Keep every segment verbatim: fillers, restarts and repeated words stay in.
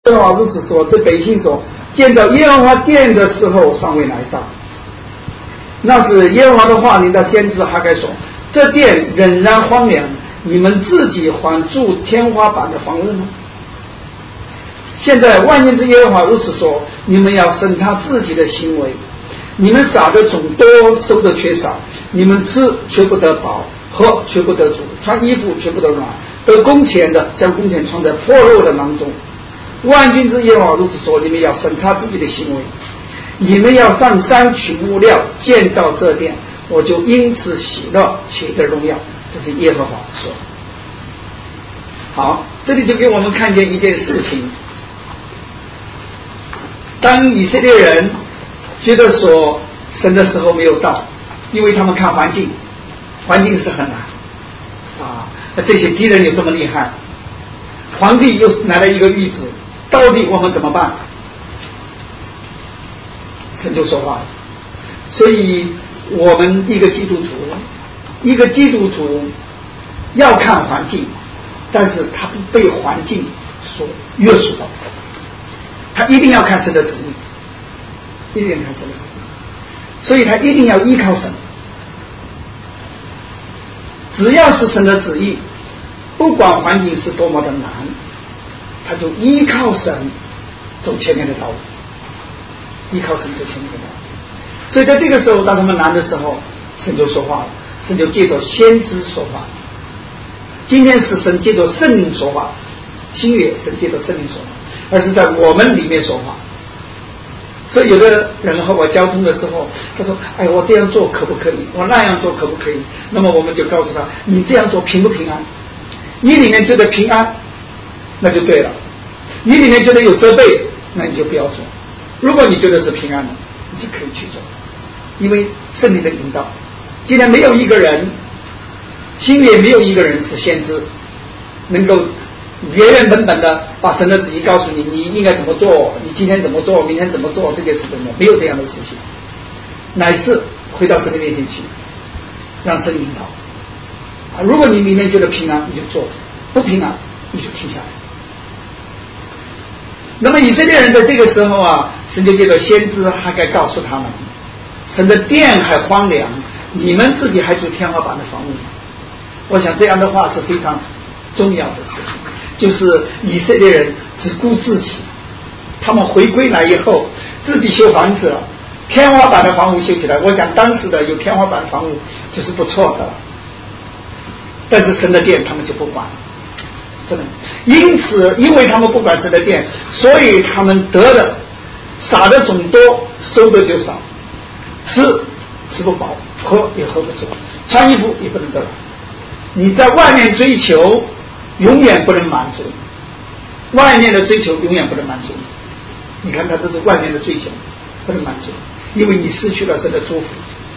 耶和华如此说：这百姓说，建造耶和华殿的时候尚未来到。那是耶和华的话临到先知哈该说：这殿仍然荒凉，你们自己还住天花板的房屋吗？现在万军之耶和华如此说：你们要审查自己的行为，你们撒的种多，收的缺少，你们吃却不得饱，喝却不得足，穿衣服却不得暖，得工钱的将工钱装在破漏的囊中。万军之耶和华如此说：你们要审查自己的行为，你们要上山取物料建造这殿，我就因此喜乐且得荣耀。这是耶和华说。好，这里就给我们看见一件事情，当以色列人觉得说神的时候没有到，因为他们看环境，环境是很难啊，这些敌人有这么厉害，皇帝又来了一个谕旨，到底我们怎么办？神就说话了。所以我们一个基督徒，一个基督徒要看环境，但是他不被环境所约束到，他一定要看神的旨意，一定要看神的旨意，所以他一定要依靠神。只要是神的旨意，不管环境是多么的难，他就依靠神走前面的道路，依靠神走前面的道路。所以在这个时候，当他们难的时候，神就说话了，神就借着先知说话。今天是神借着圣灵说话，新约神借着圣灵说话，而是在我们里面说话。所以有的人和我交通的时候，他说：哎，我这样做可不可以？我那样做可不可以？那么我们就告诉他：你这样做平不平安？你里面觉得平安，那就对了；你里面觉得有责备，那你就不要做。如果你觉得是平安的，你就可以去做，因为圣灵的引导。既然没有一个人，心里没有一个人是先知，能够原原本本的把神的旨意告诉你，你应该怎么做，你今天怎么做，明天怎么做，这个是怎么，没有这样的事情，乃是回到神的面前去，让神引导啊。如果你里面觉得平安，你就做；不平安，你就停下来。那么以色列人在这个时候啊，神就借着先知还该告诉他们，神的殿还荒凉，你们自己还住天花板的房屋。我想这样的话是非常重要的事情，就是以色列人只顾自己，他们回归来以后自己修房子了，天花板的房屋修起来，我想当时的有天花板的房屋就是不错的了，但是神的殿他们就不管了，真的。因此因为他们不管神的殿，所以他们得的撒的种多，收的就少，吃吃不饱，喝也喝不足，穿衣服也不能得了。你在外面追求永远不能满足，外面的追求永远不能满足。你看他这是外面的追求不能满足，因为你失去了神的祝福。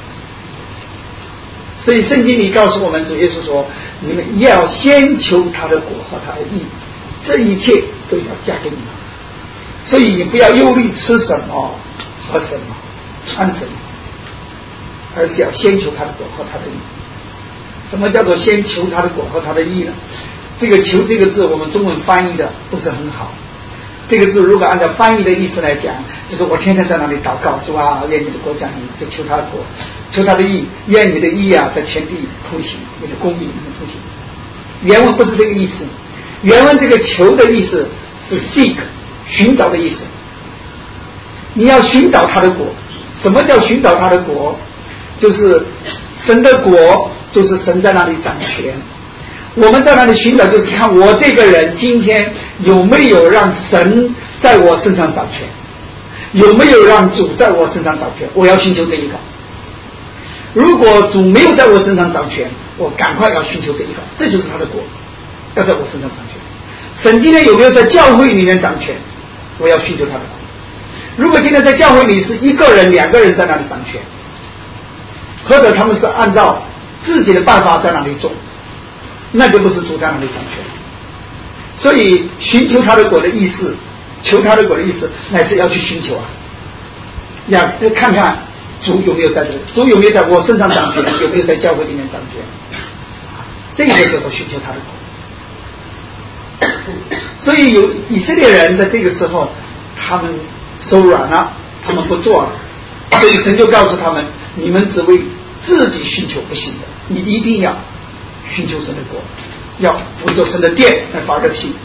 所以圣经里告诉我们，主耶稣说，你们要先求他的国和他的义，这一切都要加给你们。所以你不要忧虑吃什么喝什么穿什么，而是要先求他的国和他的义。什么叫做先求他的果和他的义呢？这个求这个字我们中文翻译的不是很好，这个字如果按照翻译的意思来讲，就是我天天在那里祷告，主啊，愿你的国降临，就求他的国，求他的义，愿你的义啊在全地铺行，你的公义能铺行。原文不是这个意思，原文这个求的意思是 seek 寻找的意思。你要寻找他的国。什么叫寻找他的国？就是神的国，就是神在那里掌权。我们在那里寻找，就是看我这个人今天有没有让神在我身上掌权，有没有让主在我身上掌权，我要寻求这一个。如果主没有在我身上掌权，我赶快要寻求这一个，这就是他的国，要在我身上掌权。神今天有没有在教会里面掌权，我要寻求他的国。如果今天在教会里是一个人两个人在那里掌权，或者他们是按照自己的办法在那里做，那就不是主在那里掌权。所以寻求他的国的意思，求他的国的意思乃是要去寻求啊，要看看主有没有在这里，主有没有在我身上掌权，有没有在教会里面掌权，这个叫做寻求他的国。 所以有以色列人在这个时候，他们手软了，他们不做了，所以神就告诉他们：你们只为自己寻求不行的，你一定要寻求神的国，要为着神的殿来发个誓，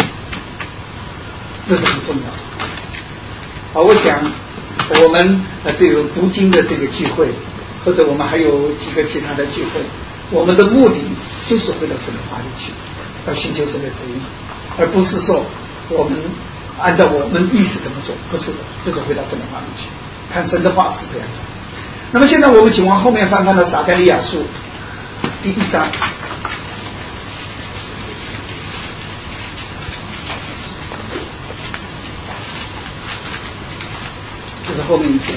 这是很重要的。啊，我想我们呃这个读经的这个聚会，或者我们还有几个其他的聚会，我们的目的就是回到神的话里去，要寻求神的旨意，而不是说我们按照我们意思怎么做，不是的，就是回到神的话里去，看神的话是这样子。那么现在我们请往后面翻翻到撒该利亚书第一章。这是后面一节，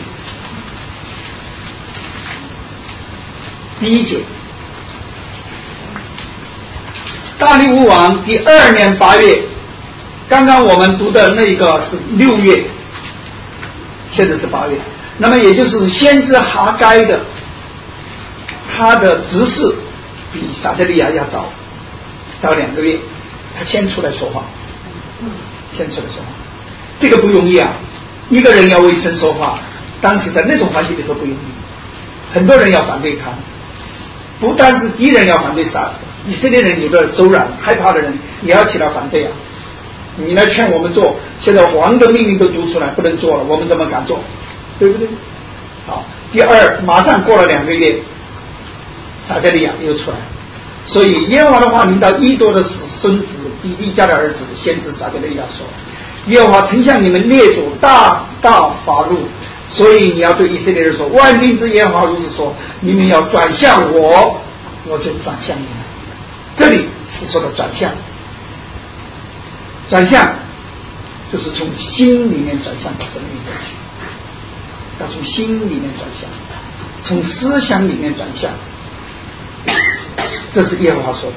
第一节，大利乌王第二年八月，刚刚我们读的那个是六月，现在是八月，那么也就是先知哈该的，他的执事比撒迦利亚要早早两个月，他先出来说话，先出来说话，这个不容易啊。一个人要为神说话，当时在那种环境里头不容易，很多人要反对他，不单是敌人要反对撒，以色列人有的手软害怕的人也要起来反对啊！你来劝我们做，现在王的命令都读出来不能做了，我们怎么敢做？对不对？好，第二，马上过了两个月，撒迦利亚又出来，所以耶和华的话临到伊多的孙子以利家的儿子先知撒迦利亚说：耶和华曾向你们列祖大大发怒，所以你要对以色列人说：万兵之耶和华如此说，你们要转向我，我就转向你们。这里是说的转向，转向就是从心里面转向到神里面去，要从心里面转向，从思想里面转向，这是耶和华说的。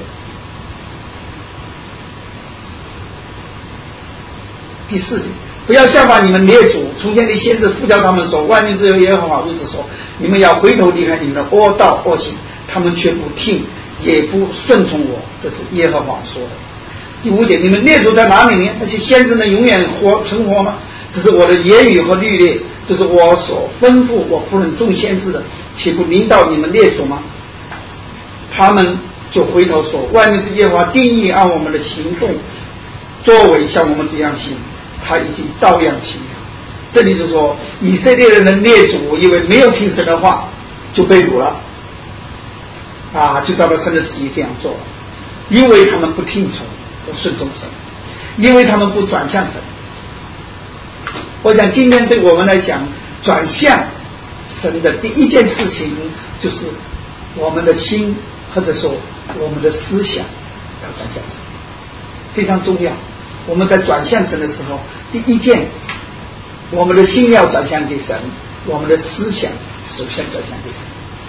第四节，不要效法你们列祖从前的先知呼叫他们说：万民之耶和华如此说，你们要回头离开你们的恶道恶行，他们却不听也不顺从我，这是耶和华说的。第五节，你们列祖在哪里呢？那些先知能永远活存活吗？这是我的言语和律例，这是我所吩咐我仆人众先知的，岂不临到你们列祖吗？他们就回头说：万民之耶和华定义按我们的行动作为像我们这样行，他已经照样行了。这里是说以色列人的列祖因为没有听神的话就被掳了啊，就照着神的旨意这样做了，因为他们不听从不顺从神，因为他们不转向神。我想今天对我们来讲，转向神的第一件事情就是我们的心，或者说我们的思想要转向神，非常重要。我们在转向神的时候，第一件我们的心要转向给神，我们的思想首先转向给神。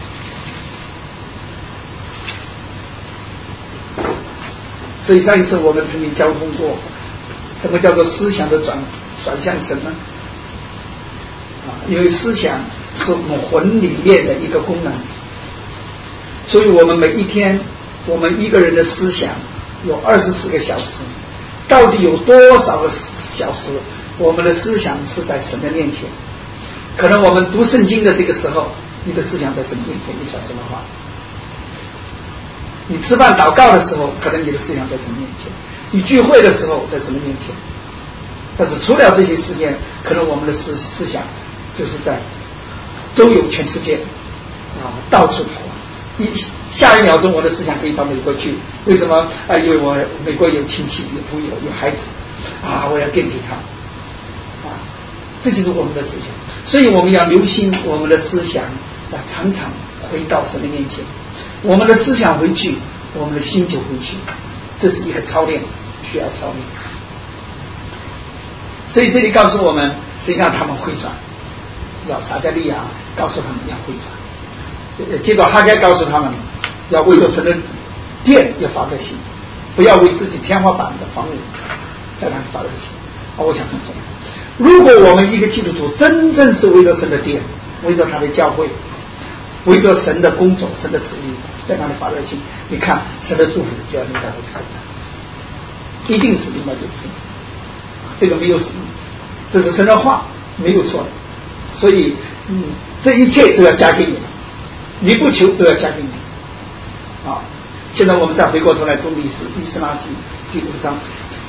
所以上一次我们曾经交通过什么叫做思想的转转向神呢？啊，因为思想是我们魂里面的一个功能，所以我们每一天我们一个人的思想有二十四个小时，到底有多少个小时我们的思想是在神的面前？可能我们读圣经的这个时候，你的思想在神面前，你想什么话？你吃饭祷告的时候，可能你的思想在神面前；你聚会的时候在神的面前。但是除了这些事件，可能我们的思思想就是在周游全世界啊，到处跑。一下一秒钟，我的思想可以到美国去，为什么？啊，因为我美国有亲戚、有朋友、有孩子啊，我要惦记他啊，这就是我们的思想。所以我们要留心我们的思想，要常常回到神的面前。我们的思想回去，我们的心就回去，这是一个操练，需要操练。所以这里告诉我们，实际上他们回转，要撒迦利亚告诉他们要回转，接着哈该告诉他们要为着神的殿要发热心，不要为自己天花板的房屋在那里发热心。我想很重要。如果我们一个基督徒真正是为着神的殿，为着他的教会，为着神的工作、神的旨意，在那里发热心，你看神的祝福就要临到你身上。 一定是另外一个字，这个没有什么，这是神的话，没有错的。所以，嗯，这一切都要加给你，你不求都要加给你。啊，现在我们再回过头来读历史，以斯拉记第五章。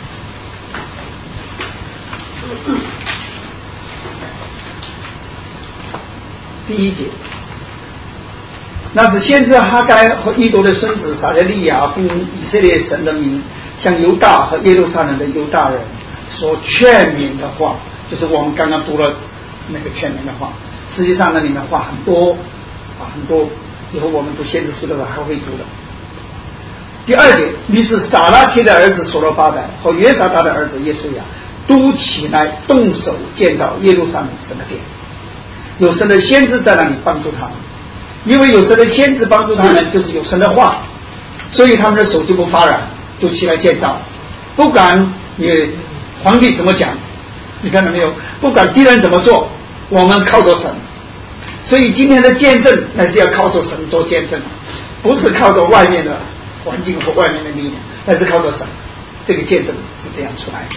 第一节，那是先知哈该和伊多的孙子撒迦利亚奉以色列神的名，向犹大和耶路撒冷的犹大人所劝勉的话，就是我们刚刚读了那个劝勉的话。实际上那里面话很多啊，很多，以后我们读先知书的时候还会读的。第二节，于是撒拉铁的儿子所罗巴伯和约撒达的儿子耶稣亚都起来动手建造耶路撒冷神的殿。有神的先知在那里帮助他们，因为有神的先知帮助他们，就是有神的话，所以他们的手就不发软，就起来建造。不管你皇帝怎么讲，你看到没有？不管敌人怎么做，我们靠着神。所以今天的见证乃是要靠着神做见证，不是靠着外面的环境和外面的力量，乃是靠着神。这个见证是这样出来的。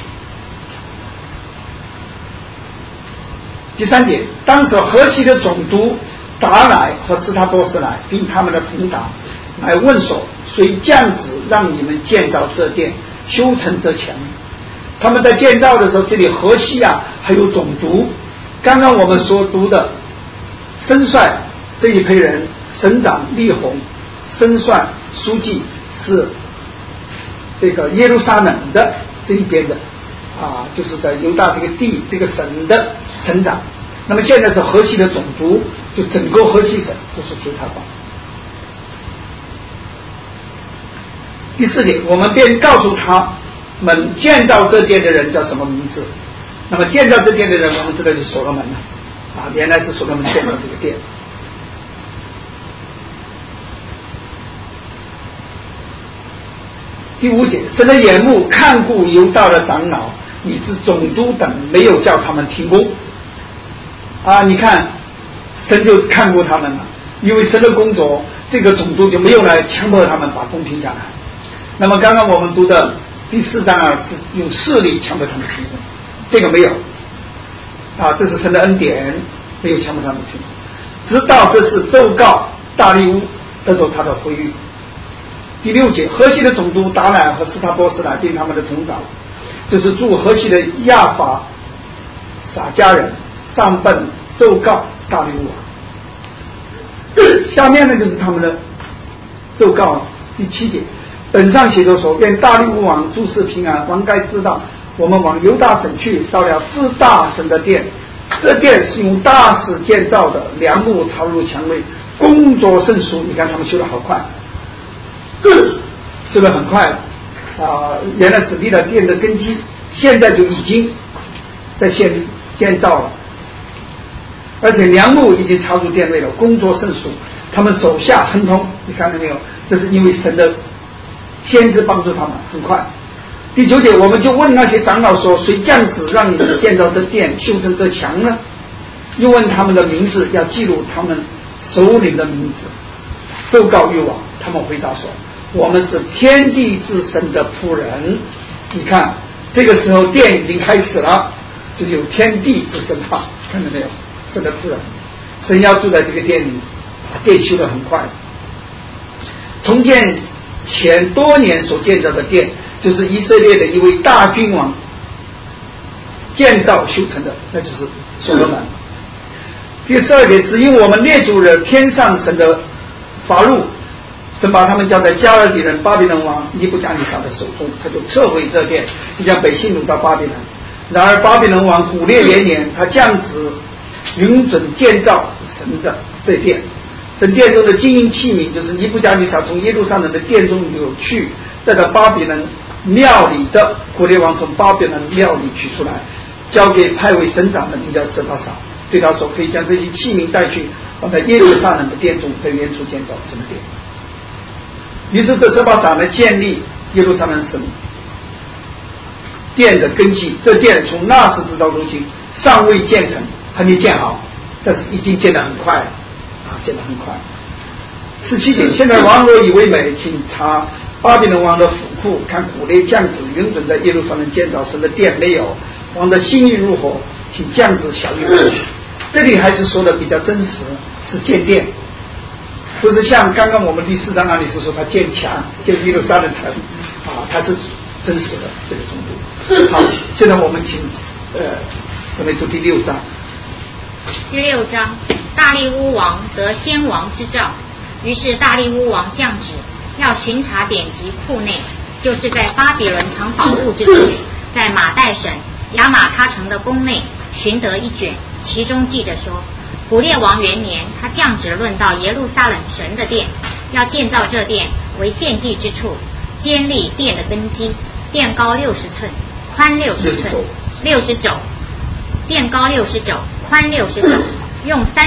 第三节，当时河西的总督达乃和斯他波斯来，并他们的同党来问说：谁降旨让你们建造这殿，修成这墙？他们在建造的时候，这里河西啊，还有总督。刚刚我们所读的申帅这一批人，省长利宏、申帅书记是这个耶路撒冷的这一边的啊，就是在犹大这个地这个省的省长。那么现在是河西的总督，就整个河西省都是随他管。第四点，我们便告诉他们建造这殿的人叫什么名字。那么建造这殿的人，我们知道是所罗门了啊，原来是所罗门建造这个殿。第五节，神的眼目看顾犹大的长老以致总督等，没有叫他们停工啊！你看，神就看顾他们了，因为神的工作，这个总督就没有来强迫他们把工停下来。那么刚刚我们读的第四章啊，是用势力强迫他们停工，这个没有啊，这是神的恩典，没有强迫他们停工，直到这是奏告大利乌得到他的回谕。第六节，河西的总督达乃和斯他波斯来并他们的同长，就是驻河西的亚法撒迦人上奔奏告大利乌王。下面呢就是他们的奏告。第七节，本上写着说：愿大利乌王诸事平安，王该知道，我们往犹大省去，烧了四大神的殿，这殿是用大石建造的，梁木插入墙内，工作甚熟。你看他们修得好快，修得很快啊！原来只立了殿的根基，现在就已经在建建造了，而且梁木已经插入殿内了，工作甚熟。他们手下亨通，你看到没有？这是因为神的先知帮助他们很快。第九节，我们就问那些长老说：谁降旨让你们建造这殿，修成这墙呢？又问他们的名字，要记录他们首领的名字，奏告约王。他们回答说：我们是天地之神的仆人。你看这个时候殿已经开始了，就是有天地之神法，看到没有？神的仆人，神要住在这个殿里，殿修得很快。重建前多年所建造的殿，就是以色列的一位大君王建造修成的，那就是所罗门。第十二节，只因我们列祖的天上神的法律，神把他们交在加勒底人巴比伦王尼布甲尼撒的手中，他就撤回这殿，就将北信掳到巴比伦。然而巴比伦王古列元年，他降旨允准建造神的这殿。神殿中的金银器皿，就是尼布甲尼撒从耶路撒冷的殿中扭去，带到巴比伦庙里的。古列王从巴比伦庙里取出来，交给派为省长的名叫舍巴撒，对他说：可以将这些器皿带去，放在耶路撒冷的殿中，在原处建造神的殿。于是这舍巴撒呢，建立耶路撒冷神殿的根基。这殿从那时直到如今尚未建成，还没建好，但是已经建得很快了啊，建得很快。十七点，现在王若以为美，请查巴比伦王的府库，看古列降旨，允准在耶路撒冷建造神的殿没有？王的心意如何？请降旨小谕我。这里还是说的比较真实，是建殿，不是像刚刚我们第四章那里是说他建墙，建耶路撒冷城啊，它是真实的这个程度。好，现在我们请呃，准备读第六章。 第六章，大利乌王得先王之诏，于是大利乌王降旨，要巡查典籍库内，就是在巴比伦藏宝物之处，在马代省亚玛他城的宫内寻得一卷，其中记着说，古列王元年，他降旨论到耶路撒冷神的殿，要建造这殿为献祭之处，坚立殿的根基，殿高六十寸，宽六十寸，六十肘，殿高六十肘，宽六十肘，用三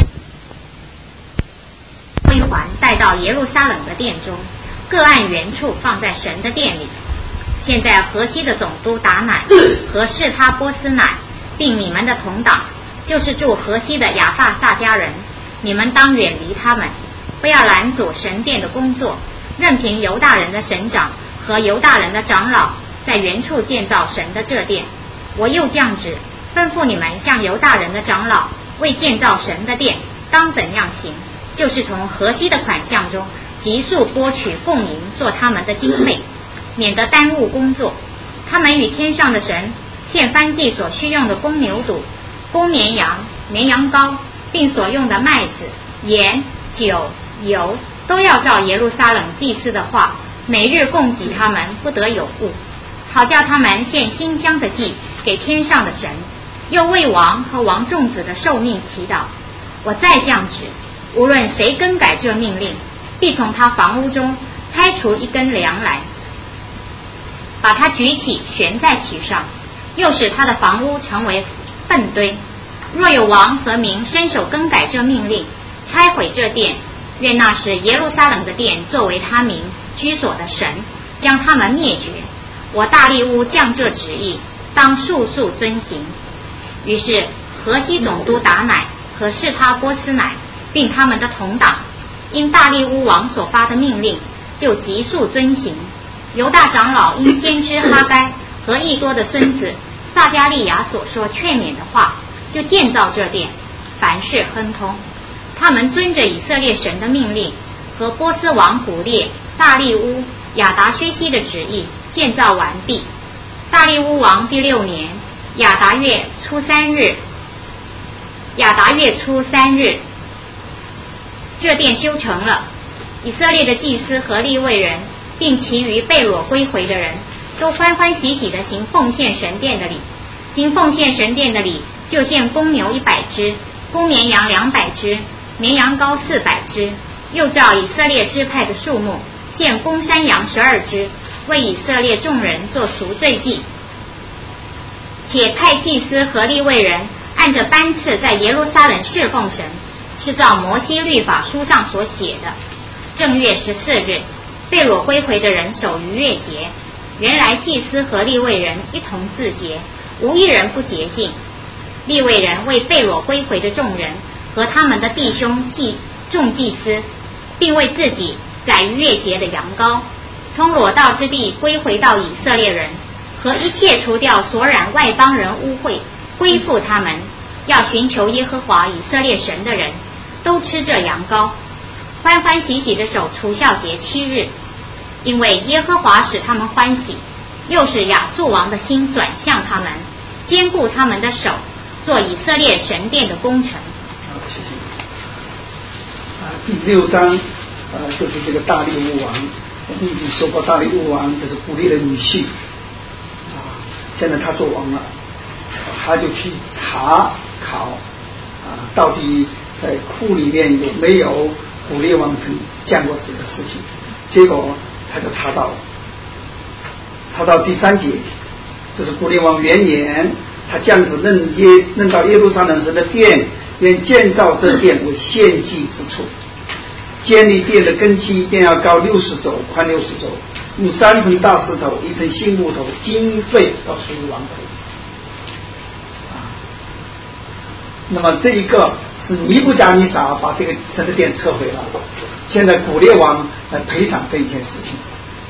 归环带到耶路撒冷的殿中，各按原处放在神的殿里。现在河西的总督达乃和示他波斯乃，并你们的同党，就是住河西的亚法萨家人，你们当远离他们，不要拦阻神殿的工作，任凭犹大人的省长和犹大人的长老在原处建造神的这殿。我又降旨，吩咐你们向犹大人的长老为建造神的殿当怎样行，就是从河西的款项中急速拨取供银做他们的经费，免得耽误工作。他们与天上的神献燔祭所需用的公牛犊、公绵羊、绵羊羔，并所用的麦子、盐、酒、油，都要照耶路撒冷祭司的话，每日供给他们，不得有误，好叫他们献馨香的祭给天上的神。又为王和王众子的寿命祈祷。我再降旨，无论谁更改这命令，必从他房屋中拆除一根梁来，把它举起悬在其上，又使他的房屋成为粪堆。若有王和民伸手更改这命令，拆毁这殿，愿那时耶路撒冷的殿作为他民居所的神，将他们灭绝。我大利乌降这旨意，当速速遵行。于是河西总督达乃和示他波斯乃，并他们的同党，因大利乌王所发的命令，就急速遵行。犹大长老因先知哈该和益多的孙子撒迦利亚所说劝勉的话，就建造这殿，凡事亨通。他们遵着以色列神的命令和波斯王古列、大利乌、亚达薛西的旨意建造完毕。大利乌王第六年亚达月初三日，亚达月初三日，这殿修成了。以色列的祭司和利未人，并其余被掳归回的人，都欢欢喜喜地行奉献神殿的礼。行奉献神殿的礼，就献公牛一百只，公绵羊两百只，绵羊羔四百只，又照以色列支派的数目，献公山羊十二只，为以色列众人做赎罪祭。且派祭司和利未人按着班次在耶路撒冷侍奉神，是照摩西律法书上所写的。正月十四日，被掳归回的人守逾越节。原来祭司和利未人一同自洁，无一人不洁净。利未人为被掳归回的众人和他们的弟兄祭众祭司，并为自己宰逾越节的羊羔，从裸道之地归回到以色列人，和一切除掉所染外邦人污秽，归附他们，要寻求耶和华以色列神的人，都吃这羊羔，欢欢喜喜地守除酵节七日，因为耶和华使他们欢喜，又使亚述王的心转向他们，坚固他们的手，做以色列神殿的工程。 好，谢谢。啊，第六章，呃，就是这个大利乌王，我们已经说过，大利乌王就是古列的女婿，啊，现在他做王了，他就去查考，啊，到底在库里面有没有古列王曾干过这个事情，结果他就查到了，查到第三节，这是古列王元年，他降旨任耶任到耶路撒冷神的殿，愿建造这殿为献祭之处，建立殿的根基，殿要高六十肘，宽六十肘，用三层大石头，一层新木头，经费要属于王头。啊，那么这一个是尼布甲尼撒把这个神的殿撤回了，现在古列王来赔偿这一件事情。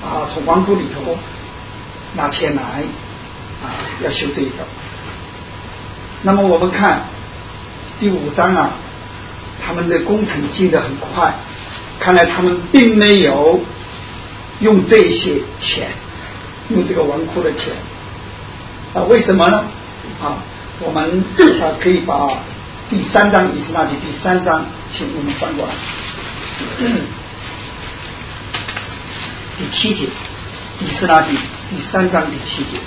啊，从王库里头拿钱来啊，要修这一个。那么我们看第五章啊，他们的工程进得很快，看来他们并没有用这些钱，用这个王库的钱啊，为什么呢？啊，我们啊可以把第三章以斯拉记第三章，请我们翻过来，嗯、第七节，以斯拉记第三章第七节。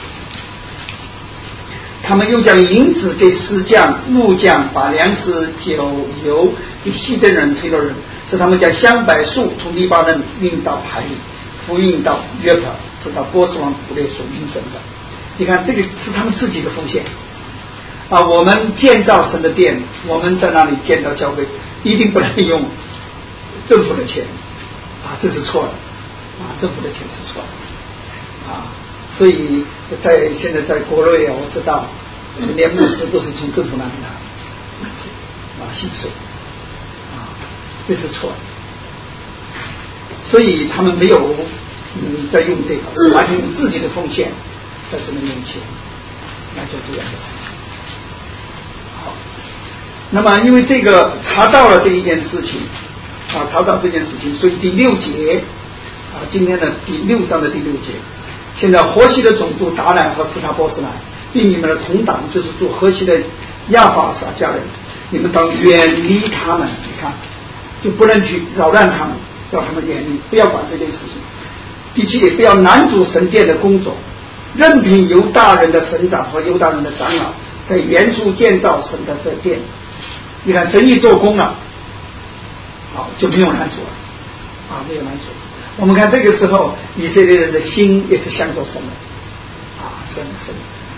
他们又将银子给石匠、木匠，把粮食、酒、油给西边人、推罗人，使他们将香柏树从黎巴嫩运到海里，复运到约帕，直到波斯王古列所运整的。你看，这个是他们自己的奉献啊！我们建造神的殿，我们在那里建造教会，一定不能用政府的钱啊，这是错的啊！政府的钱是错的啊！所以在现在在国内啊，我知道连牧师都是从政府那里拿啊薪水啊，这是错的。所以他们没有嗯在用这个，完全用自己的奉献在神的面前来做这样的事情。好，那么因为这个查到了这一件事情啊，查到这件事情，所以第六节啊，今天的第六章的第六节。现在河西的总督达乃和斯塔波斯来，并你们的同党，就是住河西的亚法撒家人，你们当远离他们。你看，就不能去扰乱他们，要他们远离，不要管这件事情。第七点，不要拦阻神殿的工作，任凭犹大人的省长和犹大人的长老在原处建造神的这殿。你看，神一做工了，好，就没有拦阻了，啊，没有拦阻。我们看这个时候，以色列人的心也是向着神的，啊，神神。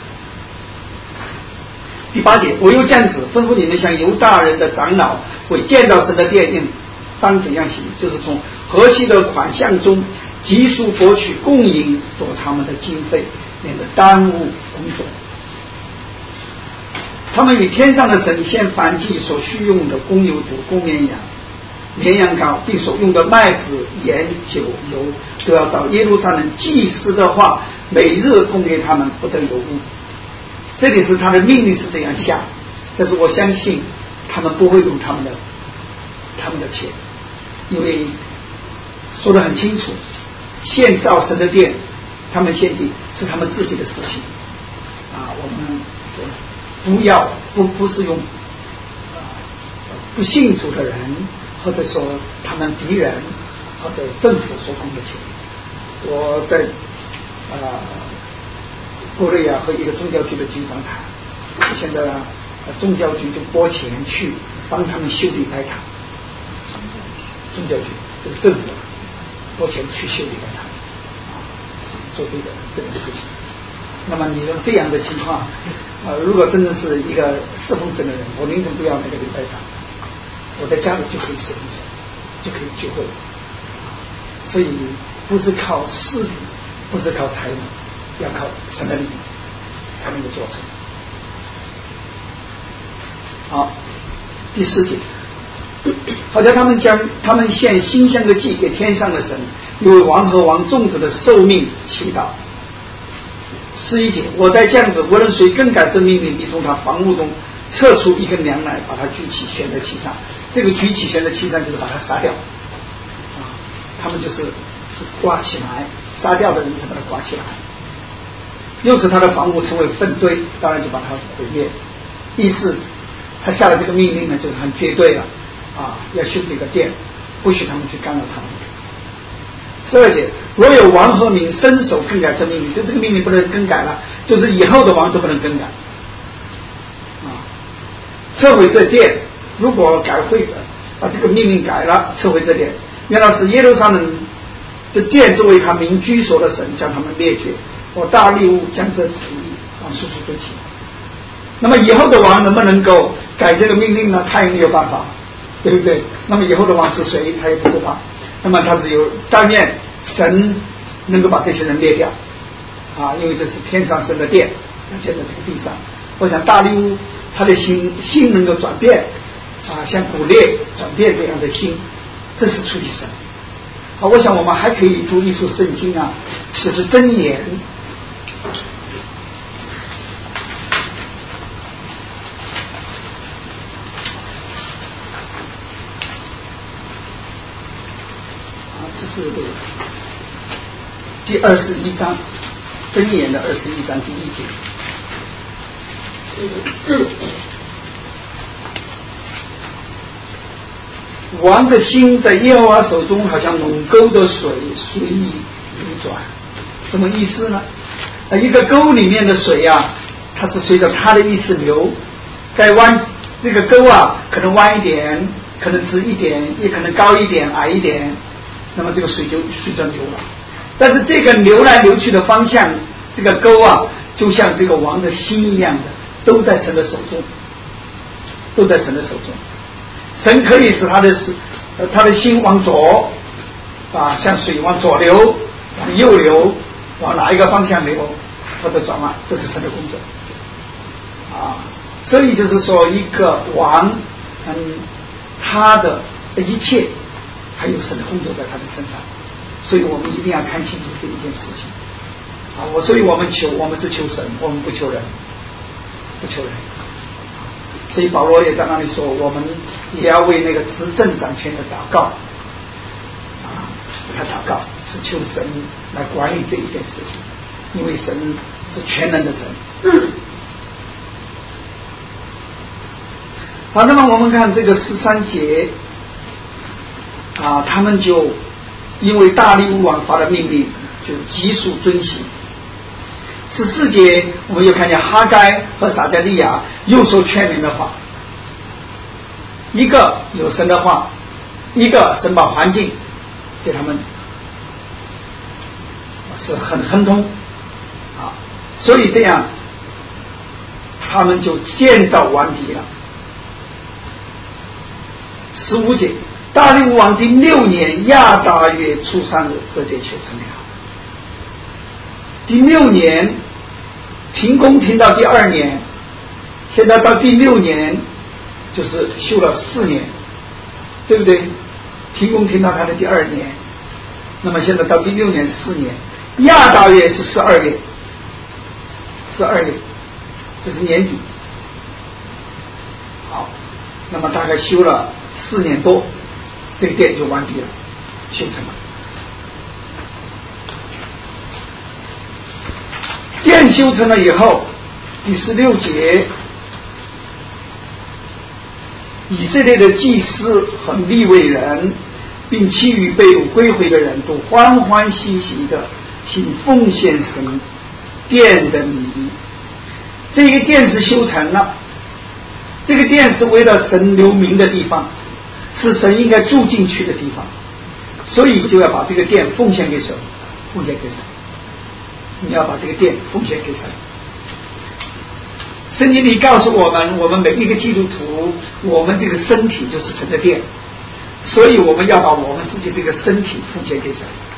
第八节，我又这样子吩咐你们，向犹大人的长老为建造神的殿应当怎样行，就是从河西的款项中急速博取供应做他们的经费，免得耽误工作。他们与天上的神献燔祭所需用的公牛犊、公绵羊、绵羊羔，并所用的麦子、盐、酒、油，都要到耶路撒冷祭司的话，每日供给他们，不得有误。这里是他的命令是这样下，但是我相信他们不会用他们的他们的钱，因为说得很清楚，献造神的殿，他们献祭是他们自己的事情啊，我们不要不不是用啊不信主的人，或者说他们敌人或者政府所供的钱。我在啊国内啊和一个宗教局的局长谈，现在啊宗教局就拨钱去帮他们修理白塔，宗教局这个政府拨钱去修理白塔啊，做这个这个事情。那么你说这样的情况呃，如果真的是一个侍奉神的人，我宁肯不要那个礼拜堂，我在家里就可以侍奉神，就可以聚会。所以不是靠势力，不是靠才能，要靠神的力才能够做成。好，第四节，好像他们将他们献馨香的祭给天上的神，因为王和王众子的寿命祈祷。十一节，我在这样子，无论谁更改这命令，你从他房屋中撤出一根梁来，把他举起悬在其上。这个举起悬在其上就是把他杀掉啊，他们就是挂起来，杀掉的人才把他挂起来，又使他的房屋成为粪堆，当然就把他毁灭。意思他下了这个命令呢，就是很绝对了啊，要修这个殿，不许他们去干扰他们。十二节，若有王和民伸手更改这命令，就这个命令不能更改了，就是以后的王都不能更改啊。撤回这殿，如果改会的，把这个命令改了，撤回这殿，原来是耶路撒冷这殿作为他民居所的神，将他们灭绝。我大利乌将这旨意往叔叔对齐。那么以后的王能不能够改这个命令呢？他也没有办法，对不对？那么以后的王是谁，他也不知道。那么他只有但愿神能够把这些人灭掉啊，因为这是天上神的殿，建在这个地上。我想大利乌他的心心能够转变啊，像古列转变这样的心，这是出于神好，我想我们还可以读一处圣经啊，就是箴言。啊，这是第二十一章，箴言的二十一章第一节。王的心在耶和华手中，好像猛沟的水随意流转。什么意思呢？一个沟里面的水啊，它是随着它的意思流，在弯那个沟啊，可能弯一点，可能直一点，也可能高一点、矮一点，那么这个水就随着流了。但是这个流来流去的方向，这个沟啊，就像这个王的心一样的，都在神的手中，都在神的手中。神可以使他的呃他的心往左啊，像水往左流，往右流，往哪一个方向流或者转弯，这是神的工作啊。所以就是说，一个王，嗯，他的一切还有神的工作在他的身上，所以我们一定要看清楚这一件事情啊。我所以我们求，我们是求神，我们不求人，不求人。所以保罗也在那里说，我们也要为那个执政掌权的祷告啊，为他祷告，是求神来管理这一件事情，因为神是全能的神。嗯、好，那么我们看这个十三节啊，他们就因为大利乌王发的命令，就急速遵行。十四节我们又看见哈该和撒迦利亚又说劝勉的话，一个有神的话，一个神把环境给他们是很亨通啊，所以这样他们就建造完毕了。十五节，大利乌王第六年亚达月初三日，这节修成了。第六年停工停到第二年，现在到第六年就是修了四年，对不对？停工停到他的第二年，那么现在到第六年四年，亚达月是十二月，十二月，这是年底。好，那么大概修了四年多，这个殿就完毕了，修成了。殿修成了以后，第十六节，以色列的祭司和利未人，并其余被掳归回的人都欢欢喜喜的行奉献神殿的礼仪。这个殿是修成了，这个殿是为了神留名的地方，是神应该住进去的地方，所以就要把这个殿奉献给神，奉献给神。你要把这个殿奉献给神。圣经里告诉我们，我们每一个基督徒，我们这个身体就是神的殿，所以我们要把我们自己这个身体奉献给神。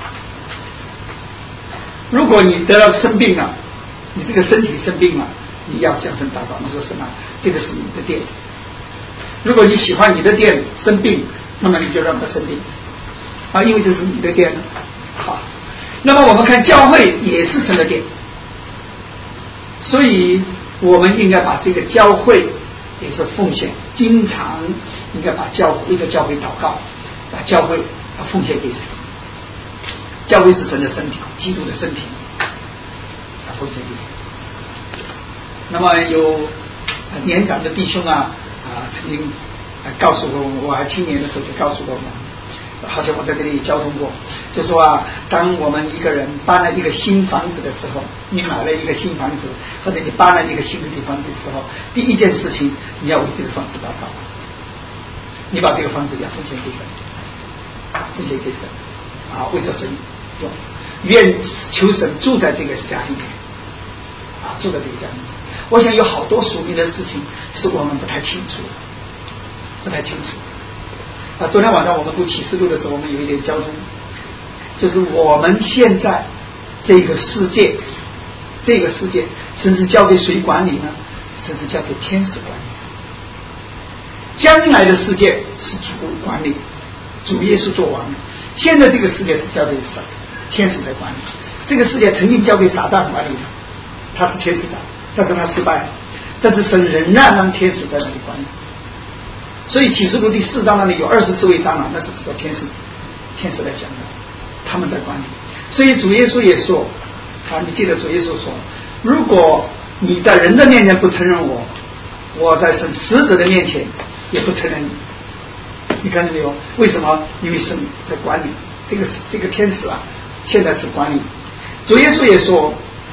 如果你得了生病了，你这个身体生病了，你要向神祷告，你说什么？这个是你的殿。如果你喜欢你的殿生病，那么你就让它生病啊，因为这是你的殿。好，那么我们看教会也是神的殿，所以我们应该把这个教会也是奉献，经常应该把教会为着教会祷告，把教会要奉献给神。教会是神的身体，基督的身体，要奉献给神。那么有年长的弟兄啊啊，曾经告诉过我，我还青年的时候就告诉过我们，好像我在这里交通过，就说啊，当我们一个人搬了一个新房子的时候，你买了一个新房子，或者你搬了一个新的地方的时候，第一件事情你要为这个房子祷告，你把这个房子要奉献给神，奉献给神啊，为着神用，愿求神住在这个家里面啊，住在这个家里面。我想有好多属灵的事情是我们不太清楚，不太清楚。啊，昨天晚上我们读启示录的时候，我们有一点交通，就是我们现在这个世界，这个世界，神是交给谁管理呢？神是交给天使管理。将来的世界是主管理，主耶稣做王， 现在这个世界是交给神天使在管理，这个世界曾经交给撒旦管理的，他是天使长，但是他失败了，但是神仍然让天使在那里管理。所以启示录第四章那里有二十四位长老，那是指的天使，天使来讲的，他们在管理。所以主耶稣也说啊，你记得主耶稣说，如果你在人的面前不承认我，我在神使者的面前也不承认你。你看到没有？为什么？因为神在管理这个这个天使啊，现在是管理。主耶稣也说，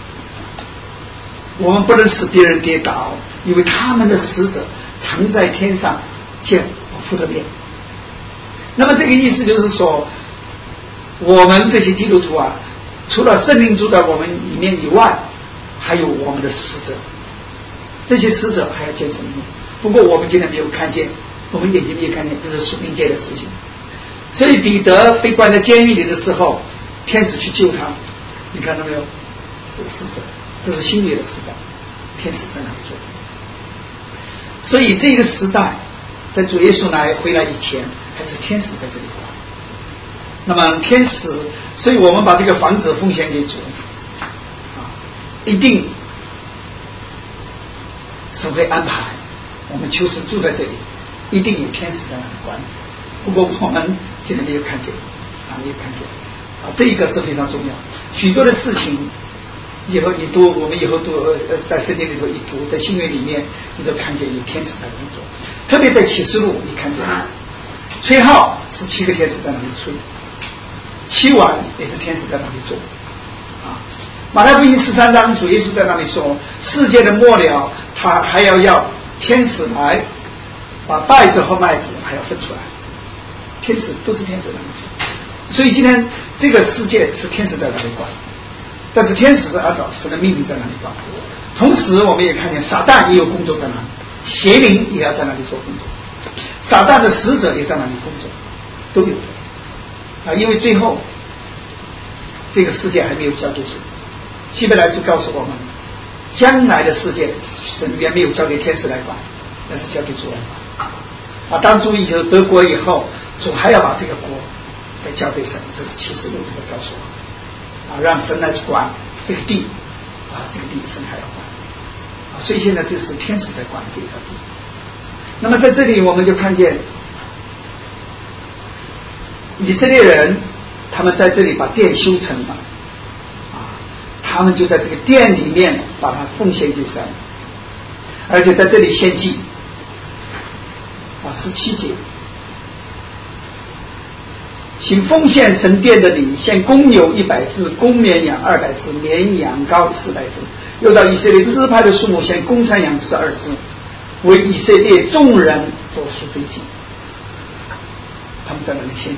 我们不能使别人跌倒，因为他们的使者常在天上见我父的面。那么这个意思就是说，我们这些基督徒啊，除了圣灵住在我们里面以外，还有我们的使者，这些使者还要见神面。不过我们今天没有看见，我们眼睛没有看见，这是属灵界的事情。所以彼得被关在监狱里的时候，天使去救他，你看到没有？这个使者，这是新约的时代，天使在那里做。所以这个时代，在主耶稣来回来以前，还是天使在这里管。那么天使，所以我们把这个房子奉献给主啊，一定神会安排我们求神住在这里，一定有天使在那里管理。不过我们今天没有看见啊，没有看见啊，这一个是非常重要。许多的事情以后你读，我们以后读呃在圣经里头一读，在新约里面你都看见有天使在工作，特别在启示录你看见吹号是七个天使在那里吹，七碗也是天使在那里做啊。马太福音十三章主耶稣在那里说，世界的末了他还要要天使来把稗子和麦子还要分出来，天使都是天使在那里做。所以今天这个世界是天使在那里管，但是天使是按照神的命令在那里管。同时我们也看见撒旦也有工作在那里，邪灵也要在那里做工作，撒旦的使者也在那里工作，都有啊。因为最后这个世界还没有交给主，希伯来书告诉我们，将来的世界神原没有交给天使来管，但是交给主来管啊。当主以后得国以后，主还要把这个国再交给神，这是启示录在告诉我啊，让神来管这个地啊，这个地神还要管啊。所以现在这是天使在管这个地。那么在这里我们就看见以色列人他们在这里把殿修成了啊，他们就在这个殿里面把它奉献给神，而且在这里献祭啊，十七节，请奉献神殿的礼，献公牛一百只，公绵羊二百只，绵羊羔四百只，又到以色列支派的数目献公山羊十二只，为以色列众人做赎罪祭。他们在那里献祭。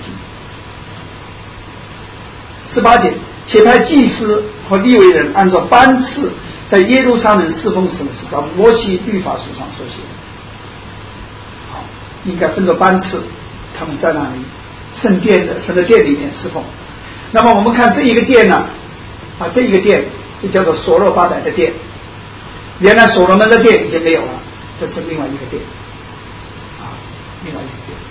十八节，且派祭司和利未人按照班次在耶路撒冷侍奉神，是照摩西律法书上所写的。好，应该分作班次，他们在那里圣殿的神的殿里面侍奉。那么我们看这一个殿呢，啊，这一个殿就叫做所罗巴伯的殿。原来所罗门的殿已经没有了，这是另外一个殿，啊，另外一个殿。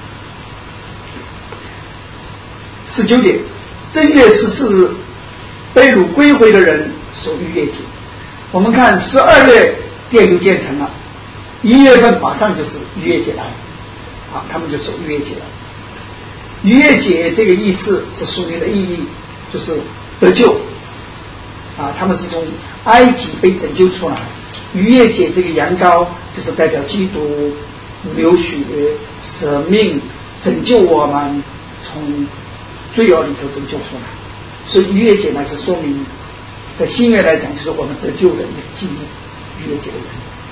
十九节，正月十四日，被掳归回的人守逾越节。我们看十二月殿就建成了，一月份马上就是逾越节来，啊，他们就守逾越节了。逾越节这个意思是属灵的意义，就是得救啊，他们是从埃及被拯救出来。逾越节这个羊羔就是代表基督流血舍命拯救我们从罪恶里头拯救出来，所以逾越节呢是说明在新约来讲就是我们得救的一个纪念，逾越节的人。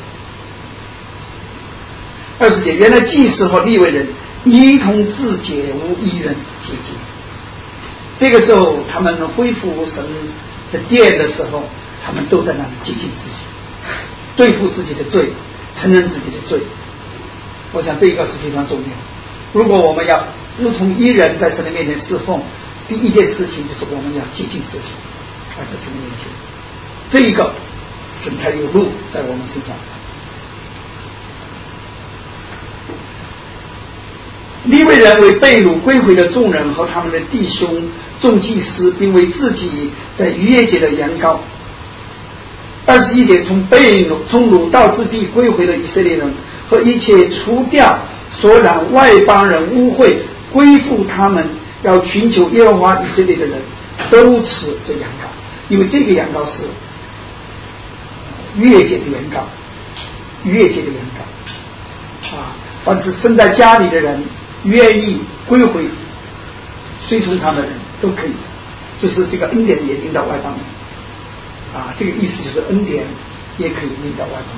二十节，原来祭司和利未人一同自洁，无一人洁净。这个时候他们恢复神的殿的时候，他们都在那里洁净自己，对付自己的罪，承认自己的罪。我想这个是非常重要。如果我们要如同一人在神的面前侍奉，第一件事情就是我们要洁净自己，在神的面前，这一个神才有路在我们身上。 利未人为被掳归回的众人和他们的弟兄众祭司，并为自己在逾越节的羊羔。二十一节，从被掳从掳到之地归回的以色列人和一切除掉所染外邦人污秽归附他们要寻求耶和华以色列的人，都吃这羊羔，因为这个羊羔是逾越节的羊羔，逾越节的羊羔啊，凡是生在家里的人愿意归回随从他的人都可以，就是这个恩典也领到外邦人啊，这个意思就是恩典也可以领到外邦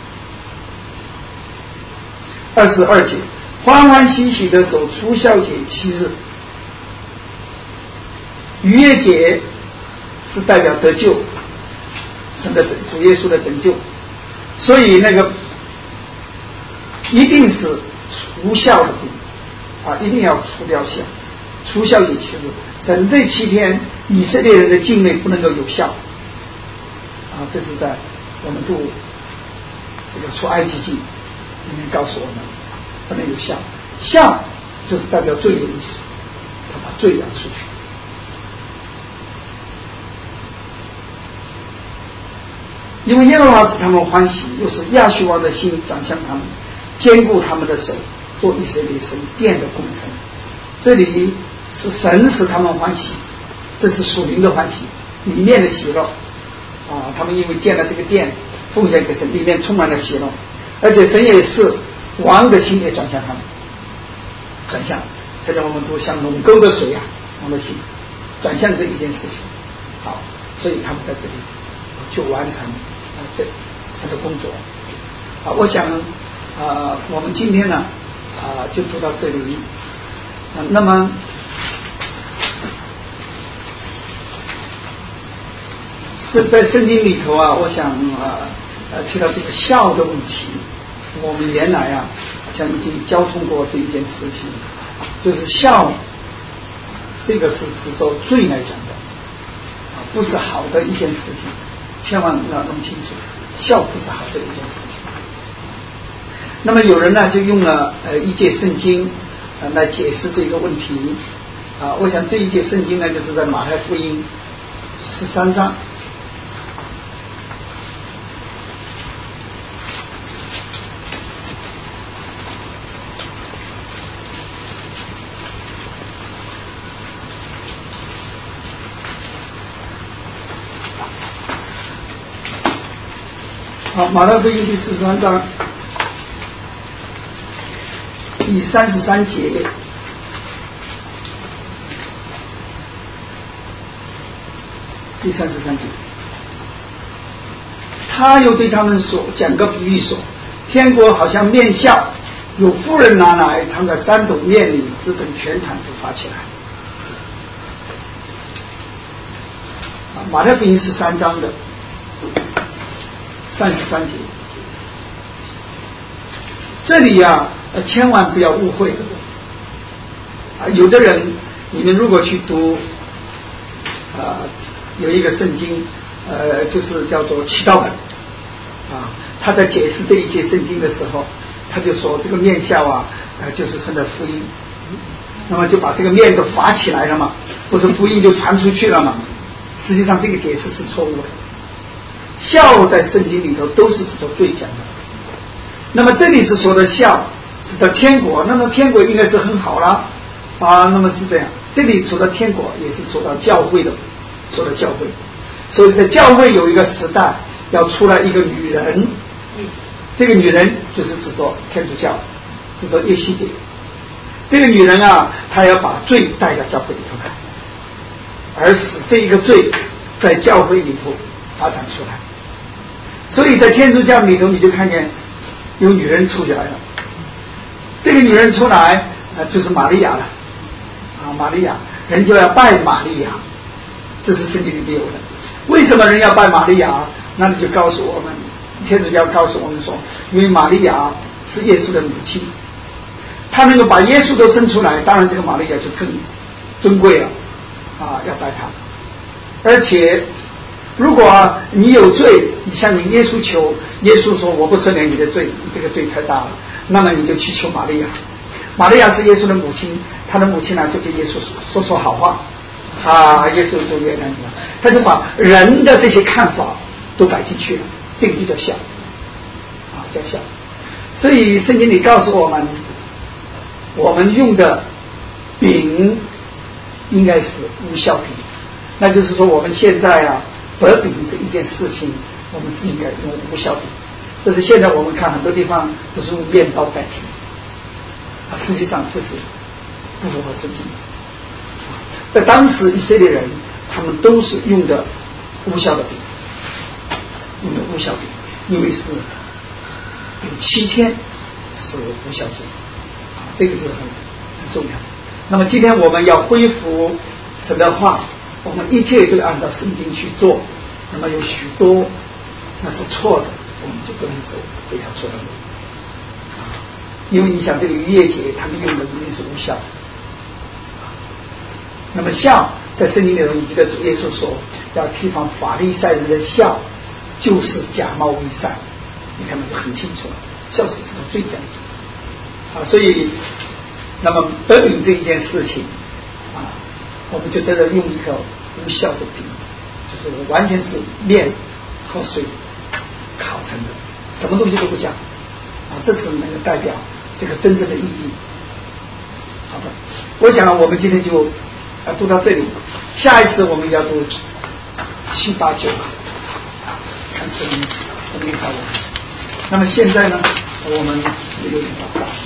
人。二十二节，欢欢喜喜的守除酵节七日。逾越节是代表得救，神的主耶稣的拯救，所以那个一定是除酵的啊，一定要除掉酵，除酵节七日。等这七天，以色列人的境内不能够有效啊，这是在我们读这个出埃及记里面告诉我们，不能有效，效就是代表罪的意思，他把罪扬出去。因为耶和华使他们欢喜，又是亚述王的心转向他们，坚固他们的手，做以色列神殿的工程。这里是神使他们欢喜，这是属灵的欢喜，里面的喜乐啊！他们因为建了这个殿，奉献给神，里面充满了喜乐，而且神也是王的心也转向他们，转向。现在我们都像垄沟的水啊，王的心转向这一件事情。好，所以他们在这里就完成啊这这个工作。啊，我想啊，我们今天呢啊就读到这里。啊，那么是在圣经里头啊，我想啊呃提到这个孝的问题，我们原来啊好像已经交通过这一件事情，就是孝这个是指着罪来讲的啊，不是好的一件事情，千万要弄清楚，孝不是好的一件事情。那么有人呢就用了呃一节圣经呃来解释这个问题啊，我想这一节圣经呢就是在马太福音十三章。好，马太福音第十三章第三十三节，第三十三节，他又对他们说，讲个比喻说，天国好像面笑，有妇人拿来藏在三斗面里，只等全坛子发起来。啊，马太福音十三章的三十三节，这里啊，呃，千万不要误会的啊！有的人，你们如果去读，啊、呃，有一个圣经，呃，就是叫做祈祷本啊，他在解释这一节圣经的时候，他就说这个面笑啊，呃，就是神的福音，那么就把这个面都发起来了嘛，不是福音就传出去了嘛？实际上这个解释是错误的。孝在圣经里头都是指着罪讲的，那么这里是说的孝指的天国，那么天国应该是很好了啊，那么是这样，这里说的天国也是说到教会的，说的教会，所以在教会有一个时代要出来一个女人，这个女人就是指着天主教，指着耶西别，这个女人啊，她要把罪带到教会里头来，而使这一个罪在教会里头发展出来。所以在天主教里头，你就看见有女人出来了，这个女人出来啊，就是玛利亚了啊，玛利亚，人就要拜玛利亚，这是圣经里面有的。为什么人要拜玛利亚？那你就告诉我们，天主教告诉我们说，因为玛利亚是耶稣的母亲，她能够把耶稣都生出来，当然这个玛利亚就更尊贵了啊，要拜她。而且如果你有罪，你向你耶稣求，耶稣说我不赦免你的罪，你这个罪太大了，那么你就去求玛利亚。 玛利亚是耶稣的母亲，他的母亲呢就给耶稣说说好话，啊，耶稣就原谅你了，他就把人的这些看法都摆进去了，这个就叫孝，啊，叫孝。所以圣经里告诉我们，我们用的饼应该是无酵饼，那就是说我们现在啊得饼这一件事情，我们是应该用无酵饼。这是现在我们看很多地方都是用面包代替，啊，实际上这是不符合圣经。在当时以色列人他们都是用的无酵的饼，用的无酵饼，因为是有七天是无酵节，啊，这个是很很重要。那么今天我们要恢复神的话，我们一切都按照圣经去做，那么有许多那是错的，我们就不能走这条错的路，啊，因为你想这个逾越节他们用的一定是无酵。那么酵在圣经里头，你记得主耶稣说要提防法利赛人的酵就是假冒伪善，你看那就很清楚了，酵是这个最讲究啊。所以那么得饼这一件事情啊，我们就在这用一个无酵的饼，就是完全是面和水烤成的，什么东西都不加啊，这是能够代表这个真正的意义。好的，我想我们今天就啊读到这里，下一次我们要读七八九，看圣经能领导我们。那么现在呢，我们有点祷告。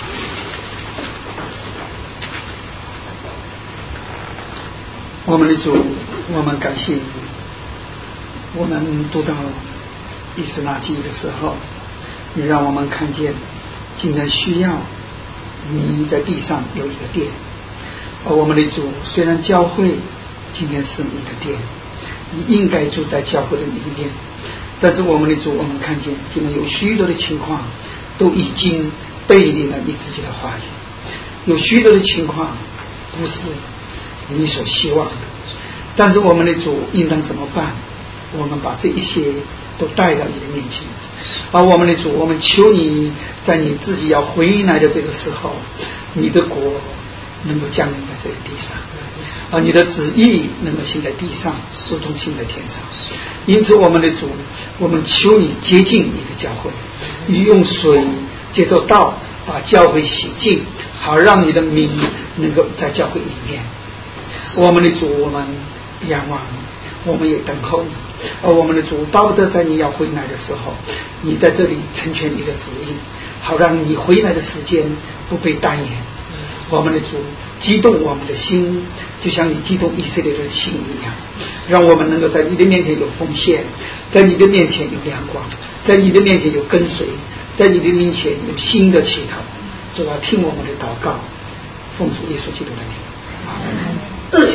我们的主，我们感谢你。我们读到以斯拉记的时候，你让我们看见今天需要你在地上有一个殿。而我们的主，虽然教会今天是你的殿，你应该住在教会的里面，但是我们的主，我们看见今天有许多的情况都已经背离了你自己的话语，有许多的情况不是你所希望的，但是我们的主应当怎么办？我们把这一些都带到你的面前，而我们的主，我们求你在你自己要回来的这个时候，你的国能够降临在这个地上，而你的旨意能够行在地上，如同行在天上。因此我们的主，我们求你洁净你的教会，你用水接受道把教会洗净，好让你的名能够在教会里面。我们的主，我们仰望你，我们也等候你，而我们的主巴不得在你要回来的时候，你在这里成全你的旨意，好让你回来的时间不被耽延。我们的主激动我们的心，就像你激动以色列的心一样，让我们能够在你的面前有奉献，在你的面前有亮光，在你的面前有跟随，在你的面前有新的祈祷。主啊，听我们的祷告，奉主耶稣基督的名，阿门。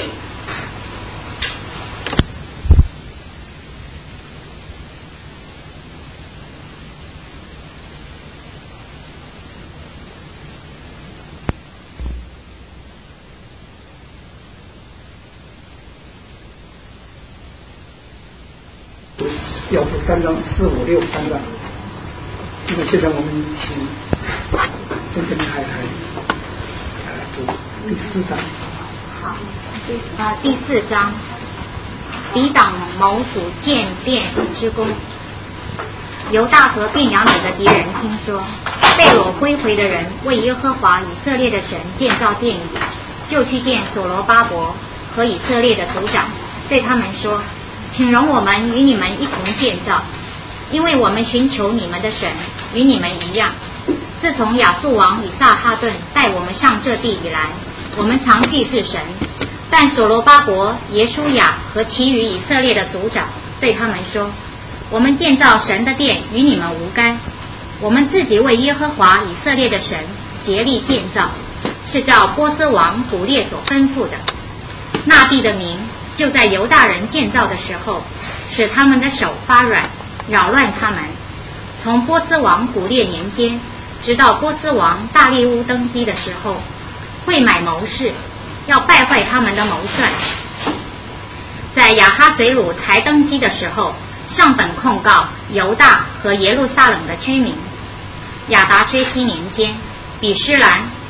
要读三章四五六三章，那么现在我们请真正的太太来读第四章。 好，呃，第四章，抵挡谋主建殿之功。犹大和便雅悯的敌人听说被掳归回的人为耶和华以色列的神建造殿宇，就去见所罗巴伯和以色列的族长，对他们说，请容我们与你们一同建造，因为我们寻求你们的神与你们一样。自从亚述王以撒哈顿带我们上这地以来，我们常祭祀神。但所罗巴伯、耶书亚和其余以色列的族长对他们说，我们建造神的殿与你们无干，我们自己为耶和华以色列的神竭力建造，是照波斯王古列所吩咐的。那地的民就在犹大人建造的时候，使他们的手发软，扰乱他们。从波斯王古列年间，直到波斯王大利乌登基的时候，会买谋士，要败坏他们的谋算。在亚哈随鲁才登基的时候，上本控告犹大和耶路撒冷的居民。亚达薛西年间，比施兰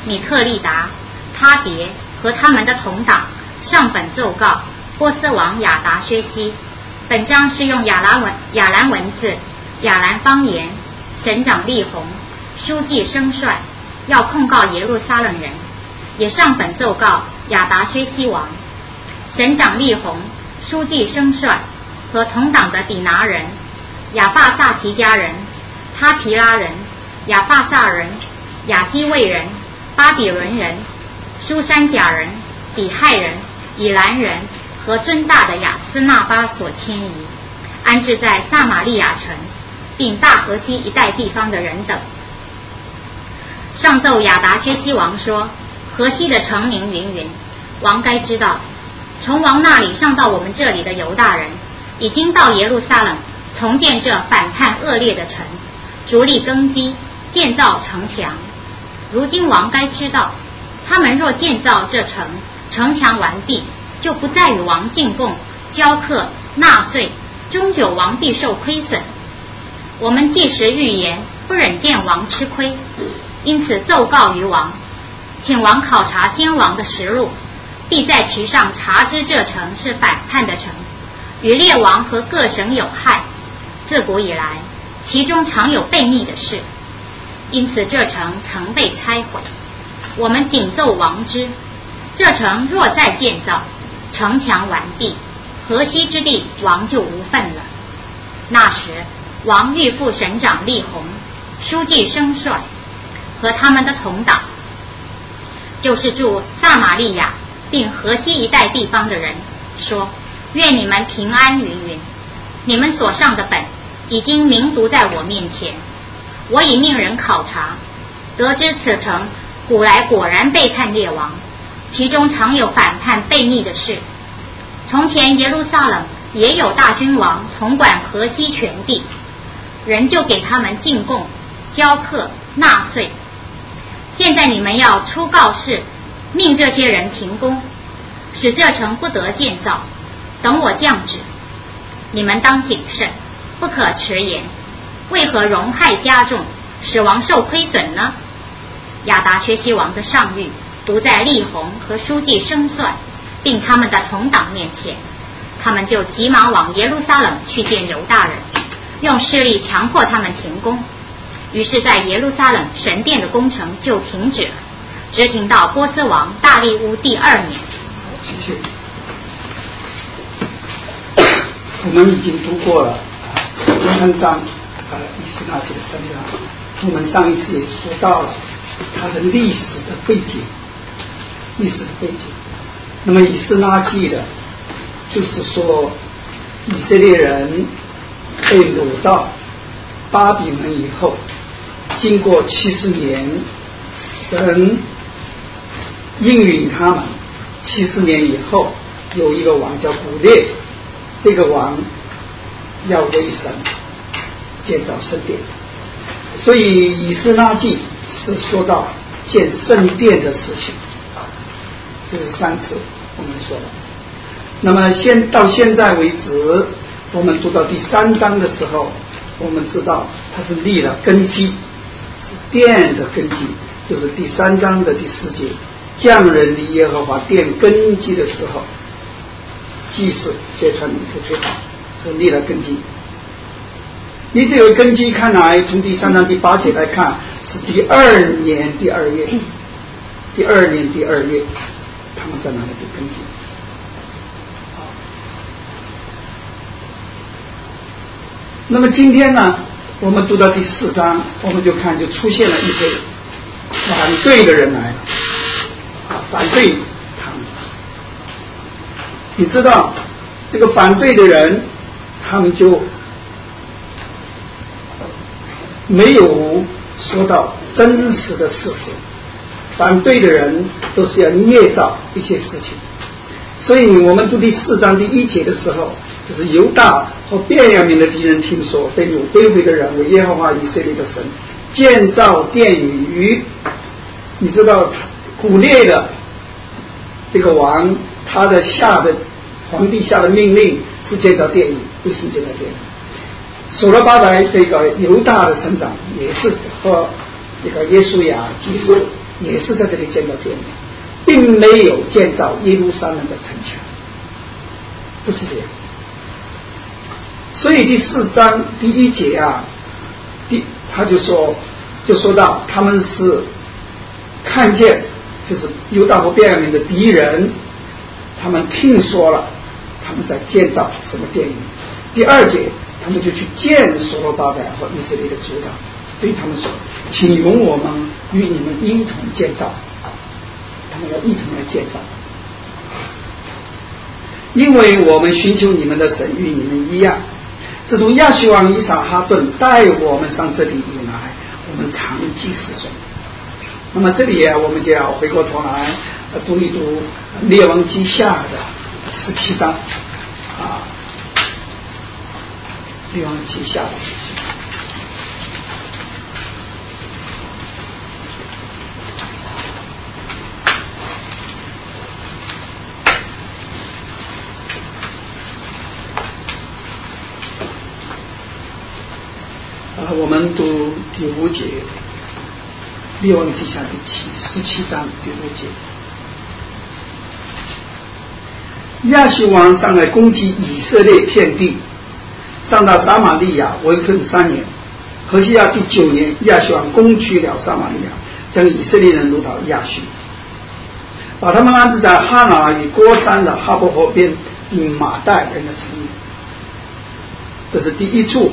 米特利达、他别和他们的同党上本奏告波斯王亚达薛西。本章是用亚兰文亚兰文字、亚兰方言。省长利宏、书记生帅要控告耶路撒冷人，也上本奏告亚达薛西王。省长利宏、书记生帅和同党的底拿人、亚法萨提家人、他皮拉人、亚法萨人、亚基卫人、巴比伦人、苏珊甲人、比亥人、以兰人和尊大的亚斯纳巴所迁移，安置在撒玛利亚城并大河西一带地方的人等。上奏亚达薛西王说，河西的城名云云，王该知道，从王那里上到我们这里的犹大人，已经到耶路撒冷重建这反叛恶劣的城，逐力根基，建造城墙。如今王该知道，他们若建造这城，城墙完毕，就不再与王进贡、交课、纳税，终久王必受亏损。我们既时预言，不忍见王吃亏，因此奏告于王，请王考察先王的实录，必在其上查知这城是反叛的城，与列王和各省有害。自古以来，其中常有悖逆的事，因此这城曾被拆毁。我们谨奏王之，这城若再建造，城墙完毕，河西之地王就无份了。那时王预副省长利宏、书记生帅和他们的同党，就是住撒玛利亚并河西一带地方的人，说：愿你们平安云云。你们所上的本已经明读在我面前，我已命人考察，得知此城古来果然背叛列王，其中常有反叛悖逆的事。从前耶路撒冷也有大君王统管河西全地，人就给他们进贡、交课、纳税。现在你们要出告示，命这些人停工，使这城不得建造，等我降旨。你们当谨慎，不可迟延。为何荣害加重，使王受亏损呢？亚达薛西王的上谕读在利宏和书记生帅并他们的同党面前，他们就急忙往耶路撒冷去见犹大人，用势力强迫他们停工。于是在耶路撒冷神殿的工程就停止了，直停到波斯王大利乌第二年。 谢谢。我们已经读过了第三章呃以斯拉记的三章，我们上一次也说到了它的历史的背景，历史的背景。那么以斯拉记的，就是说以色列人被掳到巴比伦以后，经过七十年，神应允他们，七十年以后有一个王叫古列，这个王要为神建造圣殿，所以以斯拉记是说到建圣殿的事情，这是上次我们说的。那么现到现在为止，我们读到第三章的时候，我们知道它是立了根基，是殿的根基，就是第三章的第四节，匠人立耶和华殿根基的时候，祭司揭穿你不最好，是立了根基。你这个根基看来，从第三章第八节来看，是第二年第二月，第二年第二月，他们在哪里的根基？那么今天呢，我们读到第四章，我们就看就出现了一堆反对的人来了，啊，反对他们。你知道，这个反对的人，他们就没有说到真实的事实，反对的人都是要捏造一些事情。所以我们读第四章第一节的时候，就是犹大和便雅悯的敌人听说被掳归回的人为耶和华以色列的神建造殿宇。你知道古列的这个王，他的下的皇帝下的命令是建造殿宇，不是建造殿宇。所罗巴伯这个犹大的省长也是和这个耶稣亚祭司也是在这里建造殿宇，并没有建造耶路撒冷的城墙，不是这样。所以第四章第一节啊，第他就说就说到他们是看见就是犹大和便雅悯的敌人，他们听说了他们在建造什么殿宇。第二节他们就去见所罗巴伯和以色列的族长，对他们说，请容我们与你们一同建造，他们要一同来建造，因为我们寻求你们的神与你们一样，自从亚述王以撒哈顿带我们上这里以来，我们长期思索。那么这里啊，我们就要回过头来读一读列王记下的十七章啊，列王记下的十七章。啊，我们读第五节，列王记下第七十七章第五节。亚述王上来攻击以色列遍地，上到撒玛利亚围困三年。何西亚第九年，亚述王攻取了撒玛利亚，将以色列人掳到亚述，把他们安置在哈拿与郭山的哈伯河边与马代人的城里。这是第一处。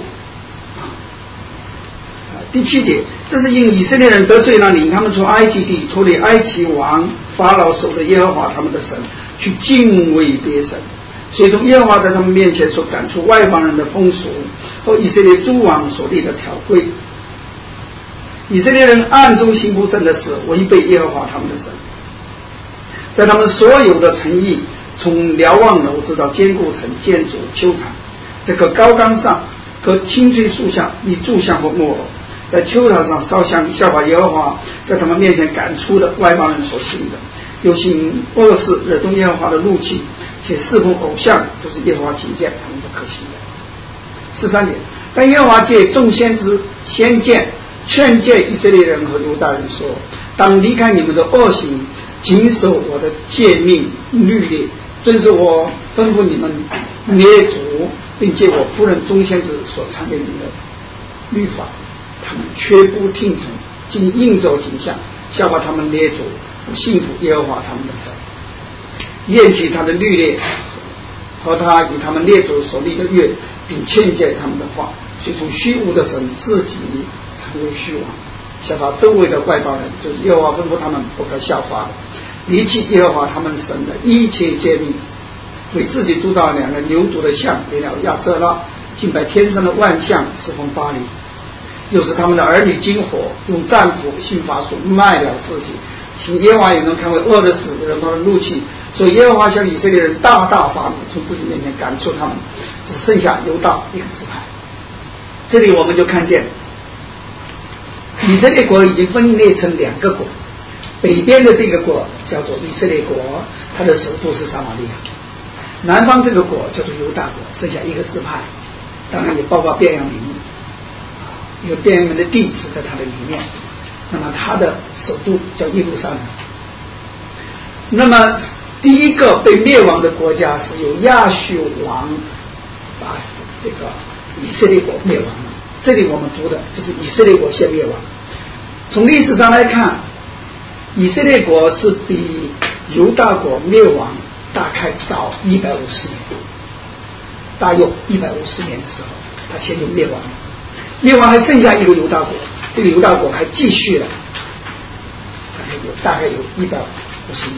第七节，这是因以色列人得罪了领他们从埃及地脱离埃及王法老手的耶和华他们的神，去敬畏别神，所以从耶和华在他们面前所赶出外邦人的风俗和以色列诸王所立的条规。以色列人暗中行不正的事，违背耶和华他们的神，在他们所有的城邑，从瞭望楼直到坚固城建筑丘坛，这个高岗上和青翠树下以柱像和木偶，在丘坛上烧香，效法耶和华在他们面前赶出的外邦人所行的，又行恶事，惹动耶和华的怒气，且侍奉偶像，就是耶和华警戒他们不可行的。十三点，但耶和华借众先知先见劝诫以色列人和犹大人说，当离开你们的恶行，谨守我的诫命律例，遵守我吩咐你们列祖，并借我仆人众先知所传给你们的律法，他们却不听从，竟应走景象，效法他们列祖，不信服耶和华他们的神，厌弃他的律例和他与他们列祖所立的约，并劝诫他们的话，随从虚无的神，自己成为虚妄，效法周围的外邦人，就是耶和华吩咐他们不可效法的，离弃耶和华他们神的一切诫命，为自己铸造两个牛犊的像，为了亚瑟拉，敬拜天上的万象，侍奉巴黎。又是他们的儿女经火，用战斧信法术卖了自己，请耶和华也能看为恶的事，惹他的怒气，所以耶和华向以色列人大大发怒，从自己面前赶出他们，只剩下犹大一个支派。这里我们就看见以色列国已经分裂成两个国，北边的这个国叫做以色列国，它的首都是撒玛利亚，南方这个国叫做犹大国，剩下一个支派，当然也包括便雅悯，因为便雅悯的地址在它的里面，那么它的首都叫耶路撒冷。那么第一个被灭亡的国家是由亚述王把这个以色列国灭亡了，这里我们读的就是以色列国先灭亡。从历史上来看，以色列国是比犹大国灭亡大概早一百五十年，大约一百五十年的时候，它先就灭亡了。灭亡还剩下一个犹大国，这个犹大国还继续了，大概有大概有一百五十年。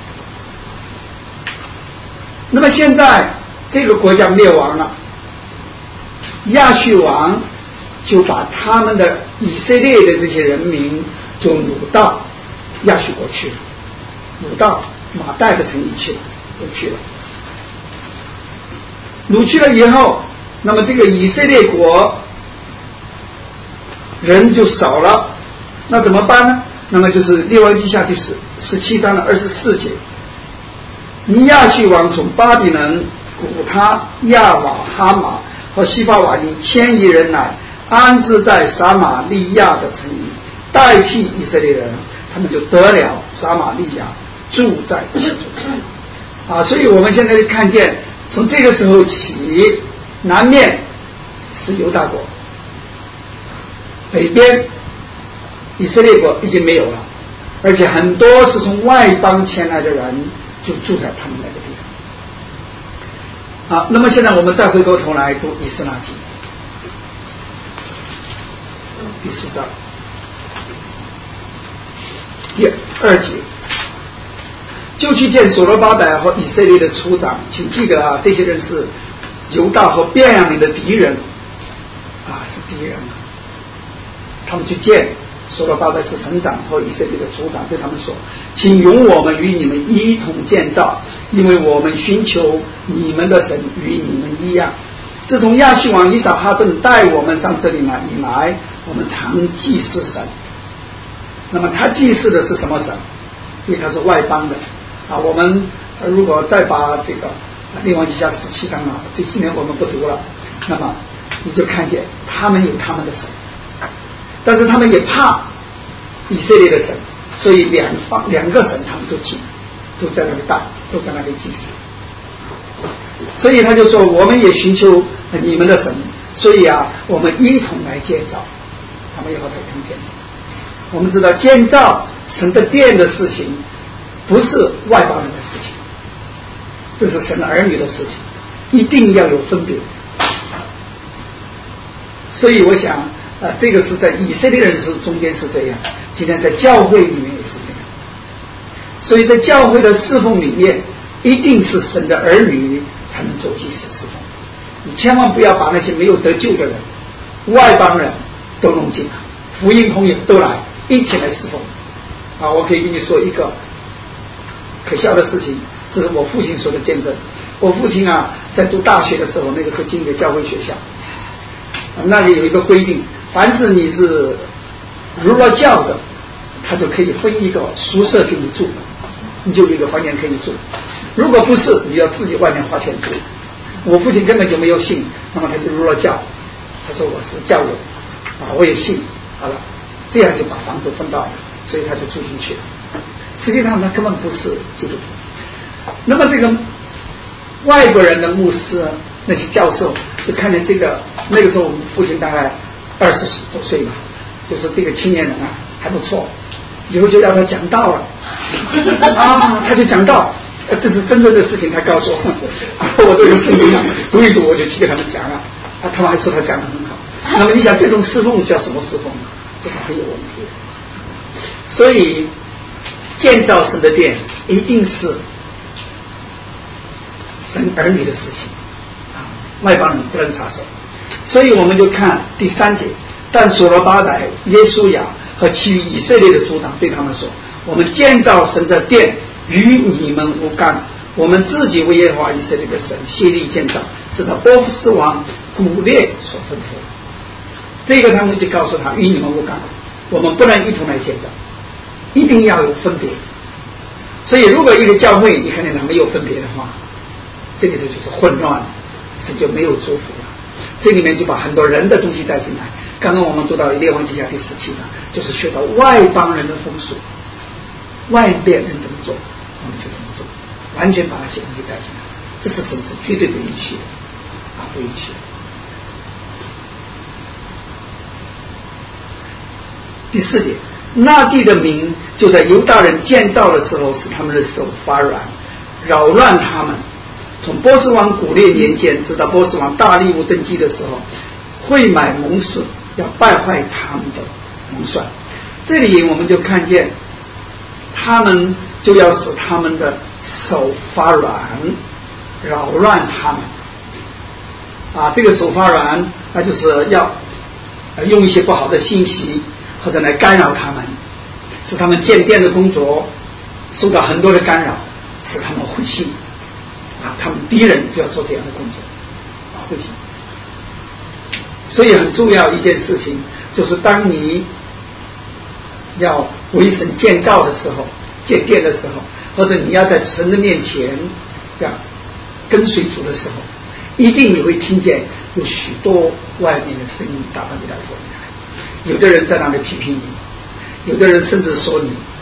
那么现在这个国家灭亡了，亚述王就把他们的以色列的这些人民就掳到亚述国去了，掳到马代的城邑去了，都去了。掳去了以后，那么这个以色列国人就少了，那怎么办呢？那么就是列王记下第十十七章的二十四节，亚述王从巴比伦、古他、亚瓦、哈马和西法瓦因迁移人来，安置在撒玛利亚的城邑，代替以色列人， 他们就得了撒玛利亚，住在其中。啊，所以我们现在就看见，从这个时候起，南面是犹大国，北边以色列国已经没有了，而且很多是从外邦前来的人就住在他们那个地方。好，那么现在我们再回过头来读以斯拉记第四章第二节，就去见所罗巴伯和以色列的族长，请记得啊，这些人是犹大和便雅悯的敌人啊，是敌人。他们去见所罗巴伯是省长和以色列的族长，对他们说：“请容我们与你们一同建造，因为我们寻求你们的神与你们一样。自从亚述王以撒哈顿带我们上这里来以来，我们常祭祀神。那么他祭祀的是什么神？因为他是外邦的啊。我们如果再把这个列王记下十七章啊，这些年我们不读了，那么你就看见他们有他们的神。”但是他们也怕以色列的神，所以两方两个神他们都祭，都在那里拜，都在那里祭祀。所以他就说：“我们也寻求你们的神，所以啊，我们一同来建造。”他们以后才看见。我们知道建造神的殿的事情，不是外邦人的事情，这是神儿女的事情，一定要有分别。所以我想。啊，这个是在以色列人是中间是这样，今天在教会里面也是这样。所以在教会的侍奉里面，一定是神的儿女才能做祭司侍奉。你千万不要把那些没有得救的人、外邦人都弄进来，福音朋友都来一起来侍奉。啊，我可以跟你说一个可笑的事情，这是我父亲说的见证。我父亲啊，在读大学的时候，那个时候进一个教会学校，那里有一个规定。凡是你是入了教的，他就可以分一个宿舍给你住，你就有一个房间可以住。如果不是，你要自己外面花钱住。我父亲根本就没有信，那么他就入了教。他说我是教友啊，我也信。好了，这样就把房子分到了，所以他就住进去了。实际上他根本不是基督徒。那么这个外国人的牧师，那些教授就看见这个，那个时候我们父亲大概二十多岁嘛，就是这个青年人啊还不错，以后就要他讲道了啊，他就讲道，这是真正的事情，他告诉我，我都有圣经啊，读一读我就去给他们讲了，啊，他们还说他讲得很好。那么你想这种侍奉叫什么侍奉？这是很有问题。所以建造神的殿一定是神儿女的事情啊，外邦人不能插手。所以我们就看第三节，但所罗巴伯、耶稣亚和其余以色列的族长对他们说：“我们建造神的殿与你们无干，我们自己为耶和华以色列的神协力建造，是他波斯王古列所吩咐。”这个他们就告诉他：“与你们无干，我们不能一同来建造，一定要有分别。”所以，如果一个教会你看见他没有分别的话，这里头就是混乱，神就没有祝福了。这里面就把很多人的东西带进来。刚刚我们读到列王记下第十七章，就是学到外邦人的风俗，外边人怎么做，我们就怎么做，完全把那些东西带进来，这是神是绝对不允许的啊，不允许的。第四节，那地的民就在犹大人建造的时候，使他们的手发软，扰乱他们。从波斯王古列年间直到波斯王大利乌登基的时候，会买盟誓，要败坏他们的盟算。这里我们就看见他们就要使他们的手发软，扰乱他们啊，这个手发软，那就是要用一些不好的信息或者来干扰他们，使他们建殿的工作受到很多的干扰，使他们灰心啊，他们敌人就要做这样的工作啊，灰心。所以很重要一件事情，就是当你要为神建造的时候，建殿的时候，或者你要在神的面前要跟随主的时候，一定你会听见有许多外面的声音打到你的耳朵里来。有的人在那里批评你，有的人甚至说你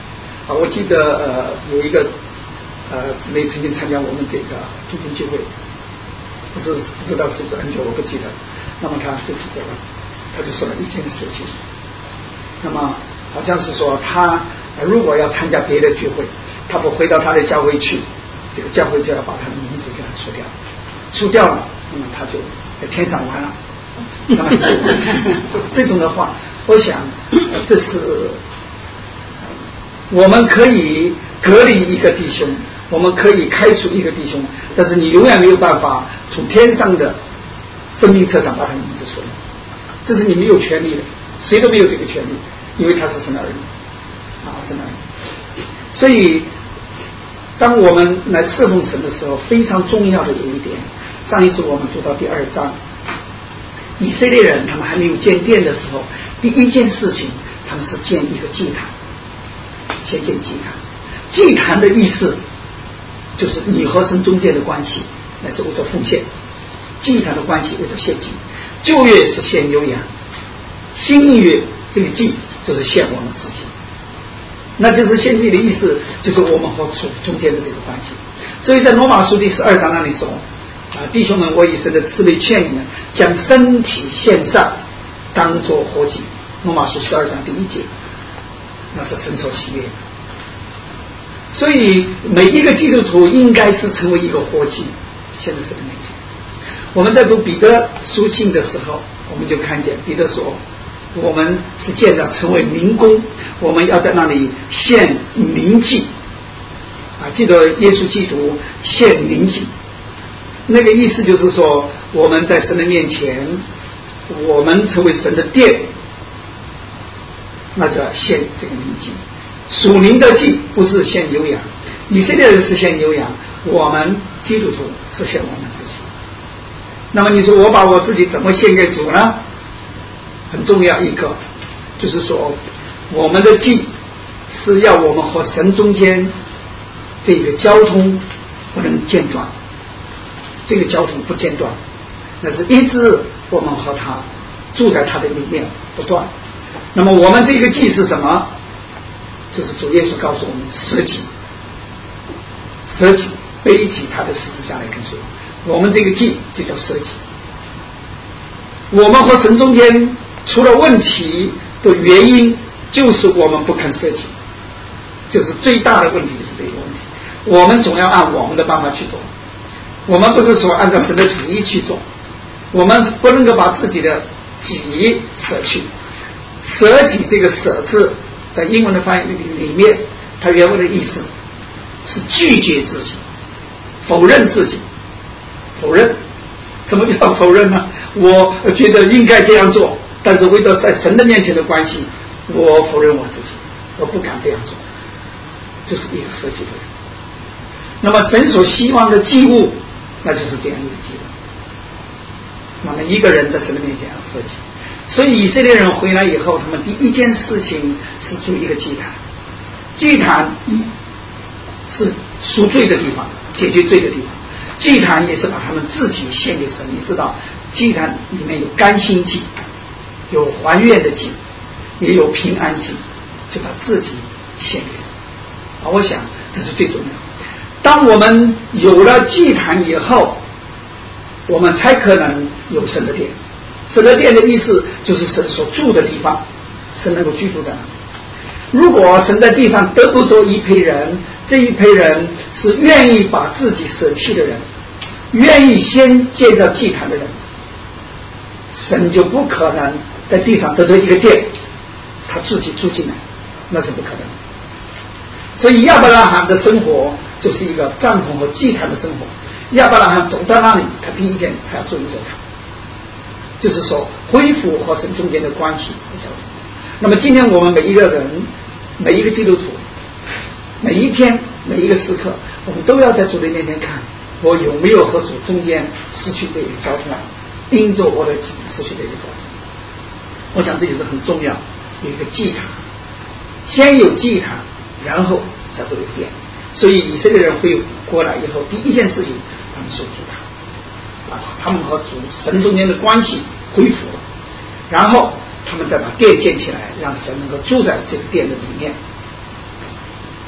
啊，我记得呃有一个呃没曾经参加我们这个主题聚会，不是不知道是不是很久我不记得。那么他就是这个，他就说了一件事情。那么好像是说他如果要参加别的聚会，他不回到他的教会去，这个教会就要把他的名字给他除掉，除掉了，那么他就在天上玩了。那么这种的话，我想这是我们可以隔离一个弟兄，我们可以开除一个弟兄，但是你永远没有办法从天上的生命册上把他名字除掉，这是你没有权利的，谁都没有这个权利，因为他是神的儿女啊，神的儿女。所以当我们来侍奉神的时候，非常重要的有一点，上一次我们读到第二章，以色列人他们还没有建殿的时候，第一件事情他们是建一个祭坛，先建祭坛。祭坛的意思就是你和神中间的关系，那是为着奉献。祭坛的关系为着献祭，旧约是献牛羊，新约这个祭就是献我们自己，那就是献祭的意思，就是我们和主中间的这个关系。所以在罗马书第十二章那里说啊，弟兄们，我以神的慈悲劝你们，将身体献上，当作活祭。罗马书十二章第一节，那是神所喜悦的。所以每一个基督徒应该是成为一个活祭，现在是个面前。我们在读彼得书信的时候，我们就看见彼得说，我们是建造成为灵宫，我们要在那里献灵祭啊，记得耶稣基督献灵祭，那个意思就是说，我们在神的面前，我们成为神的殿，那就要献这个灵祭。属灵的祭不是献牛羊，以色列人是献牛羊，我们基督徒是献我们自己。那么你说我把我自己怎么献给主呢？很重要一个就是说，我们的祭是要我们和神中间这个交通不能间断，这个交通不间断，那是一直我们和他住在他的里面不断。那么我们这个祭是什么？就是主耶稣告诉我们，舍己，舍己，背起他的十字架来跟随我。我们这个祭就叫舍己。我们和神中间出了问题的原因，就是我们不肯舍己，就是最大的问题是这个问题。我们总要按我们的办法去做，我们不是说按照神的旨意去做，我们不能够把自己的己舍去。舍己这个舍字在英文的翻译里面，它原文的意思是拒绝自己，否认自己，否认。什么叫否认呢？我觉得应该这样做，但是为了在神的面前的关系，我否认我自己，我不敢这样做，这是一个舍己的人。那么神所希望的祭物，那就是这样一个祭物。那么一个人在神的面前要舍己，所以以色列人回来以后，他们第一件事情是筑一个祭坛。祭坛是赎罪的地方，解决罪的地方。祭坛也是把他们自己献给神。你知道祭坛里面有甘心祭，有还愿的祭，也有平安祭，就把自己献给神啊！我想这是最重要的。当我们有了祭坛以后，我们才可能有神的殿。神的殿的意思就是神所住的地方，神能够居住在那里。如果神在地上得不着一批人，这一批人是愿意把自己舍弃的人，愿意先建造祭坛的人，神就不可能在地上得到一个殿，他自己住进来，那是不可能。所以亚伯拉罕的生活就是一个帐篷和祭坛的生活。亚伯拉罕走到那里，他第一件他要做一座坛，就是说恢复和神中间的关系和交通。那么今天我们每一个人，每一个基督徒，每一天每一个时刻，我们都要在主的面前看，我有没有和主中间失去这个交通，因着我的己失去这个交通。我想这也是很重要，有一个祭坛，先有祭坛，然后才会有殿。所以以色列人回过来以后，第一件事情他们守住坛啊，他们和主神中间的关系恢复了，然后他们再把殿建起来，让神能够住在这个殿的里面。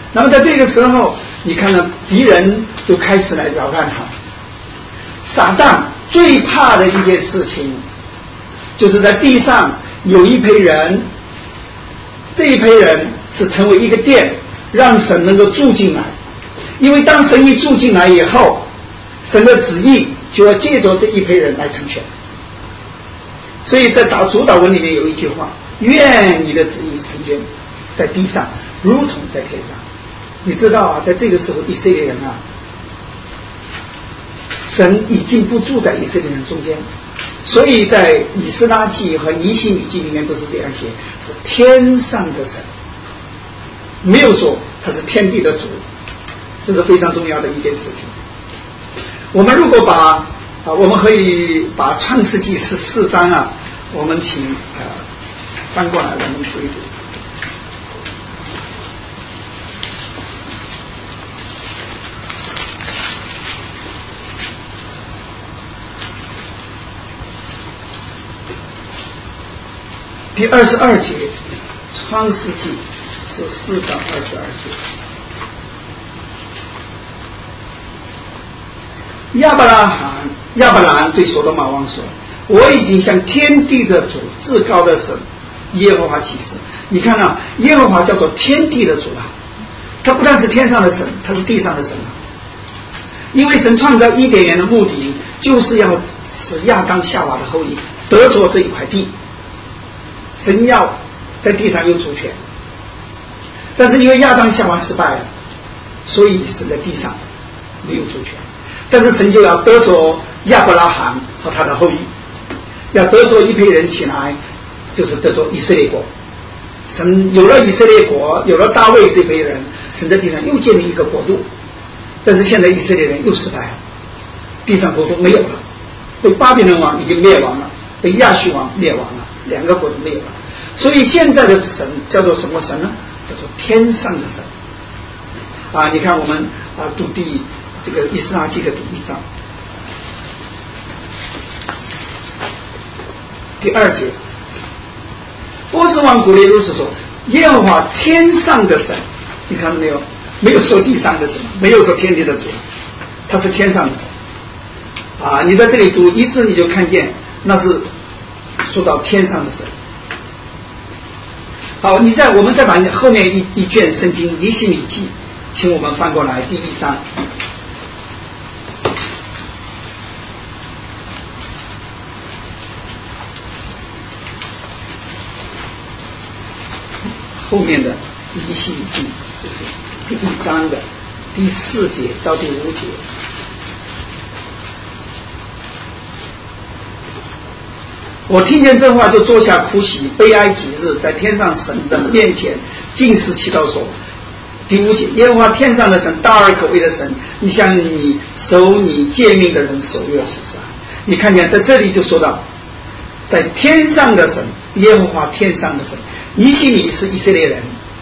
那么在这个时候，你看到敌人就开始来扰乱他。撒旦最怕的一件事情，就是在地上有一批人，这一批人是成为一个殿，让神能够住进来。因为当神一住进来以后，神的旨意就要借着这一批人来成全。所以在导主导文里面有一句话：愿你的旨意成全在地上如同在天上。你知道啊，在这个时候以色列人啊，神已经不住在以色列人中间，所以在以斯拉记和尼希米记里面都是这样写，是天上的神，没有说他是天地的主，这是非常重要的一件事情。我们如果把啊，我们可以把创世纪十四章啊，我们请呃翻过来，我们读一读。第二十二节，创世纪十四到二十二节。亚伯拉罕亚伯兰对所罗马王说：我已经向天地的主至高的神耶和华起誓。你看啊，耶和华叫做天地的主啊，他不但是天上的神，他是地上的神啊。因为神创造伊甸园的目的就是要使亚当夏娃的后裔得着这一块地，神要在地上有主权，但是因为亚当夏娃失败了，所以神在地上没有主权。但是神就要得着亚伯拉罕和他的后裔，要得着一批人起来，就是得着以色列国。神有了以色列国，有了大卫这批人，神在地上又建立一个国度。但是现在以色列人又失败了，地上国度没有了，被巴比伦王已经灭亡了，被亚述王灭亡了，两个国度没有了。所以现在的神叫做什么神呢？叫做天上的神啊！你看我们啊读第这个以斯拉记的第一章第二节，波斯王古列如是说：耶和华天上的神，你看到没有？没有说地上的神，没有说天地的主，他是天上的神啊！你在这里读一次，你就看见那是说到天上的神。好，你在我们再把后面一一卷圣经尼希米记，请我们翻过来第一章。后面的尼希米记就是第一章的第四节到第五节。我听见这话就坐下哭泣，悲哀几日，在天上神的面前尽是祈祷说：第五节，耶和华天上的神，大而可畏的神，你向你守你诫命的人守约实实。你看见在这里就说到，在天上的神，耶和华天上的神，尼希米是以色列人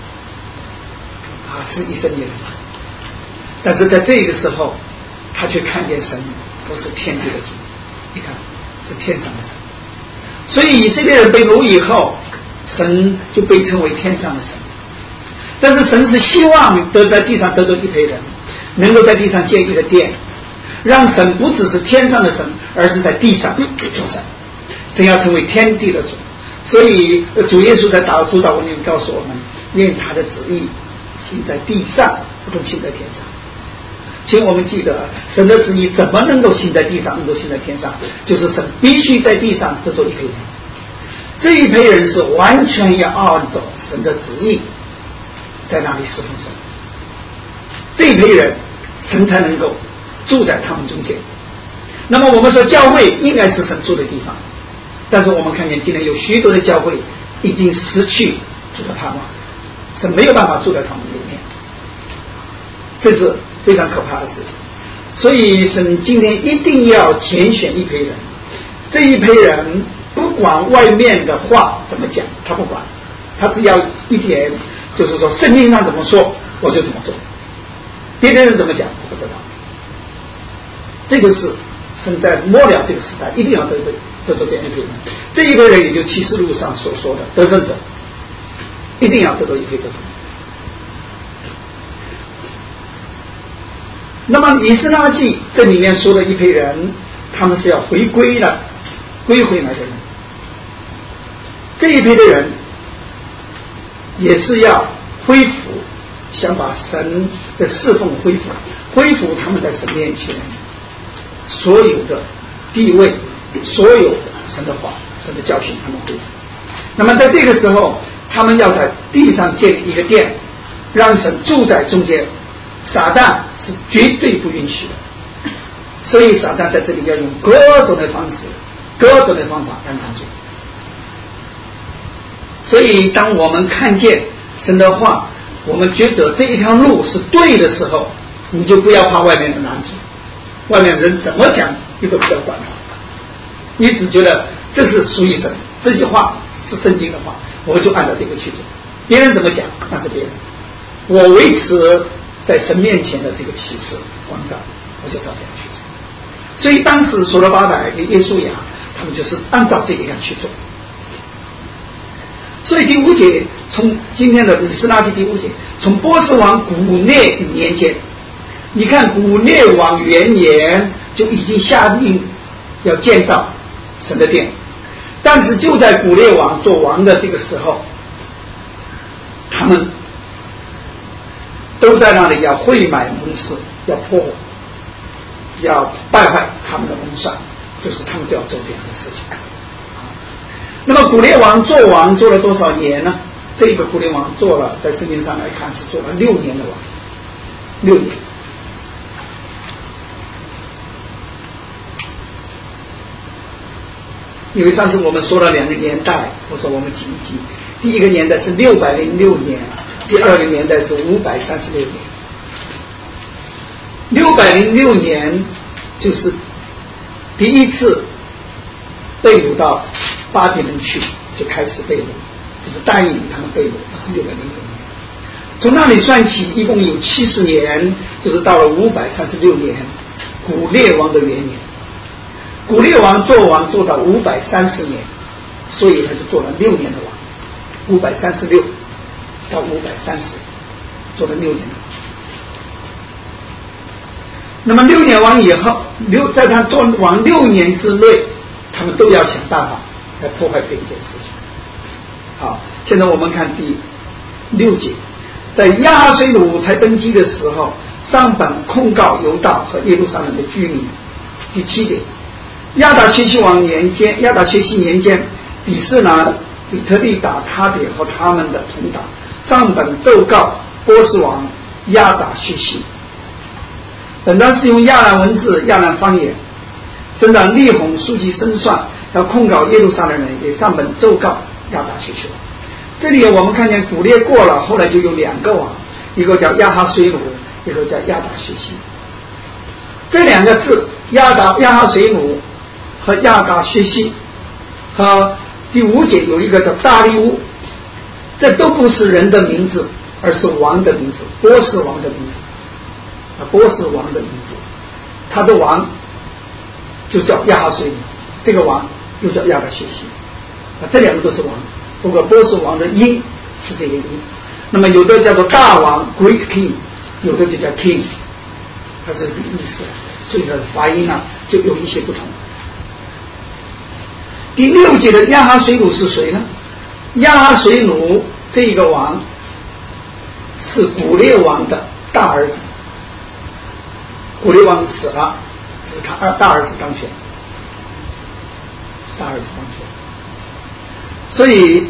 啊，是以色列人，但是在这个时候，他却看见神不是天地的主，你看是天上的神。所以以色列人被掳以后，神就被称为天上的神。但是神是希望得在地上得着一批人，能够在地上建一个殿，让神不只是天上的神，而是在地上做神。神要成为天地的主。所以主耶稣在导主导文里面告诉我们，愿他的旨意行在地上，不能行在天上。请我们记得，神的旨意怎么能够行在地上，能够行在天上？就是神必须在地上得着一批人，这一批人是完全要按照神的旨意在那里侍奉神，这一批人神才能够住在他们中间。那么我们说教会应该是神住的地方，但是我们看见今天有许多的教会已经失去主的盼望，神没有办法住在他们里面，这是非常可怕的事情。所以神今天一定要拣选一批人，这一批人不管外面的话怎么讲，他不管，他只要一点，就是说圣经上怎么说我就怎么做，别的人怎么讲我不知道。这个是神在末了这个时代一定要得得得着这样一批人，这一批人也就启示录上所说的得胜者，一定要得到一批得胜。 那么以斯拉记这里面说的一批人，他们是要回归的，归回来的人。这一批的人也是要恢复，想把神的侍奉恢复，恢复他们在神面前所有的地位，所有的神的话、神的教训，他们恢复。那么在这个时候，他们要在地上建立一个殿，让神住在中间，撒旦是绝对不允许的。所以撒旦在这里要用各种的方式、各种的方法让他做。所以当我们看见神的话，我们觉得这一条路是对的时候，你就不要怕外面的拦阻，外面人怎么讲你都不要管他，你只觉得这是属于神，这句话是圣经的话，我就按照这个去做，别人怎么讲那是别人，我维持在神面前的这个启示光照，我就照这样去做。所以当时所罗巴伯跟耶稣亚他们就是按照这个样去做。所以第五节，从今天的以斯拉记第五节，从波斯王古列年间，你看古列王元年就已经下令要建造神的殿，但是就在古列王做王的这个时候，他们都在那里要会买盟誓，要破坏，要败坏他们的盟算，就是他们都要做这样的事情。那么古列王做王做了多少年呢？这个古列王做了，在圣经上来看是做了六年的王，六年。因为上次我们说了两个年代，我说我们记一记，第一个年代是六百零六年，第二个年代是五百三十六年。六百零六年就是第一次被掳到巴比伦去，就开始被掳，就是带领他们被掳，是六百零六年。从那里算起，一共有七十年，就是到了五百三十六年，古列王的元年。古列王做王做到五百三十年，所以他就做了六年的王，五百三十六到五百三十，做了六年的王。那么六年王以后，六在他做王六年之内，他们都要想办法来破坏这一件事情。好，现在我们看第六节，在亚哈水鲁才登基的时候，上本控告犹大和耶路撒冷的居民。第七节，亚达薛西王年间，亚达薛西年间，比士拿、比特利打他别和他们的同党，上本奏告波斯王亚达薛西。本章是用亚兰文字、亚兰方言。省长利宏书记申算，要控告耶路撒冷人，也上本奏告亚达薛西王。这里我们看见古列过了，后来就有两个王，一个叫亚哈水鲁，一个叫亚达薛西。这两个字亚达亚哈水鲁和亚达薛西，和第五节有一个叫大利乌，这都不是人的名字，而是王的名字，波斯王的名字，啊，波斯王的名字，他的王就叫亚哈水鲁，这个王又叫亚达薛西，啊，这两个都是王，不过波斯王的音是这个音。那么有的叫做大王 Great King， 有的就叫 King， 它是这个意思，所以它的发音呢就有一些不同。第六节的亚哈水鲁是谁呢？亚哈水鲁这一个王是古列王的大儿子，古列王死了，是他二大儿子当权，大儿子当权，所以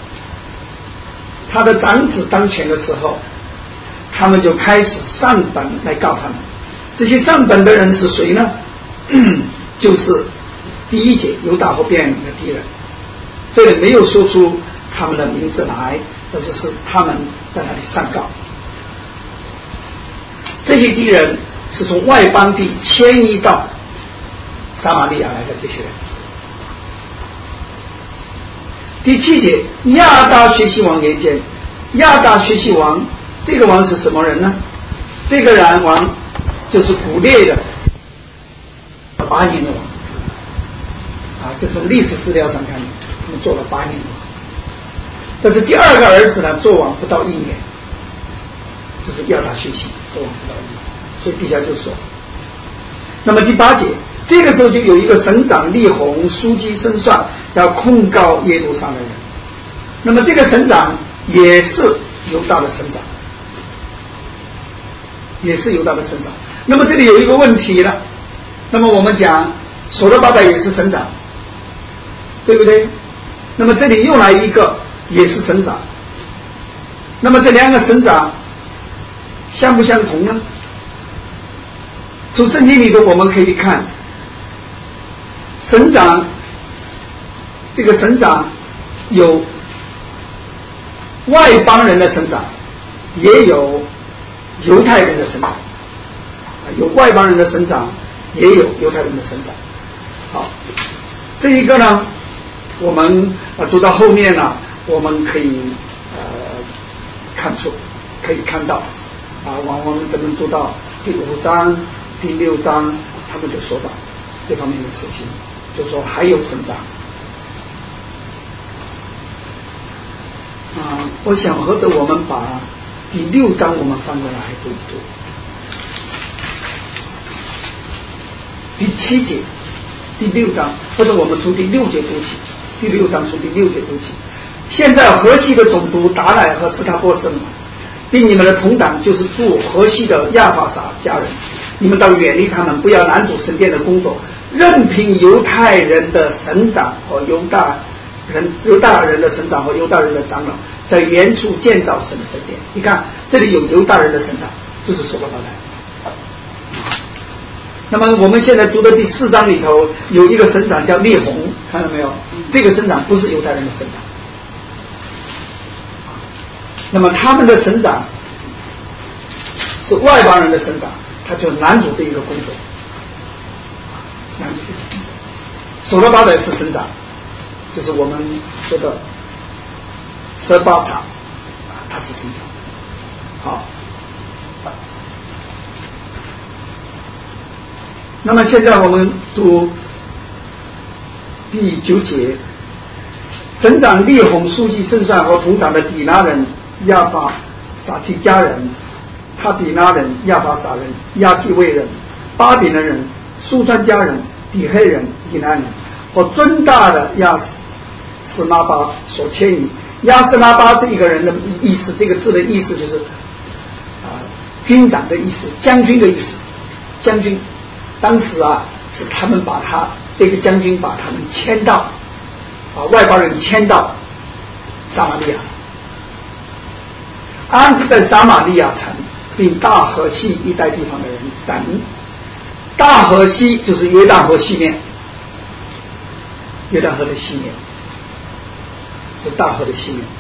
他的长子当权的时候，他们就开始上本来告他们。这些上本的人是谁呢？就是第一节犹大和便雅悯的敌人，这里没有说出他们的名字来，但是是他们在那里上告。这些敌人是从外邦地迁移到撒玛利亚来的这些人。第七节，亚达薛西王年间，亚达薛西王这个王是什么人呢？这个人王就是古列的八年的王啊，这从历史资料上看，他们做了八年的王。但是第二个儿子呢，做王不到一年，就是亚达薛西做王不到一年。 所以底下就说。那么第八节，这个时候就有一个省长立宏书记申算要控告耶路撒冷人。那么这个省长也是犹大的省长，也是犹大的省长。那么这里有一个问题了，那么我们讲所罗巴伯也是省长，对不对？那么这里又来一个也是省长，那么这两个省长相不相同呢？从圣经里头我们可以看，省长这个省长有外邦人的省长，也有犹太人的省长，有外邦人的省长，也有犹太人的省长。好，这一个呢，我们啊读到后面呢，我们可以呃看出，可以看到啊，往我们咱们读到第五章、第六章，他们就说到这方面的事情，就说还有省长。啊，我想或者我们把第六章我们翻过来读一读，第七节，第六章，或者我们从第六节读起，第六章从第六节读起。现在河西的总督达乃和斯塔波生，并你们的同党就是住河西的亚法撒家人，你们当远离他们，不要拦阻神殿的工作，任凭犹太人的省长和犹大人犹大人的省长和犹大人的长老在原处建造神的圣殿。你看这里有犹大人的省长，就是所罗巴伯。那么我们现在读的第四章里头有一个省长叫列宏，看到没有？这个省长不是犹太人的省长。那么他们的省长是外邦人的省长，他就拦阻这一个工作。拦阻这个工作。所罗巴伯是省长，就是我们说的十八场，他是省长。好，那么现在我们读第九节，省长列宏书记圣算和同党的底拿人亚法撒提家人、哈比拿人、亚法撒人、亚基卫人、巴比伦人、苏珊家人、底黑人、以南人和尊大的亚斯拉巴所迁移。亚斯拉巴这一个人的意思，这个字的意思就是啊军长的意思，将军的意思，将军。当时啊是他们把他这个将军把他们迁到啊外邦人迁到撒玛利亚，安置在撒玛利亚城并大河西一带地方的人等。大河西就是约旦河西面，约旦河的西面是大河的西面。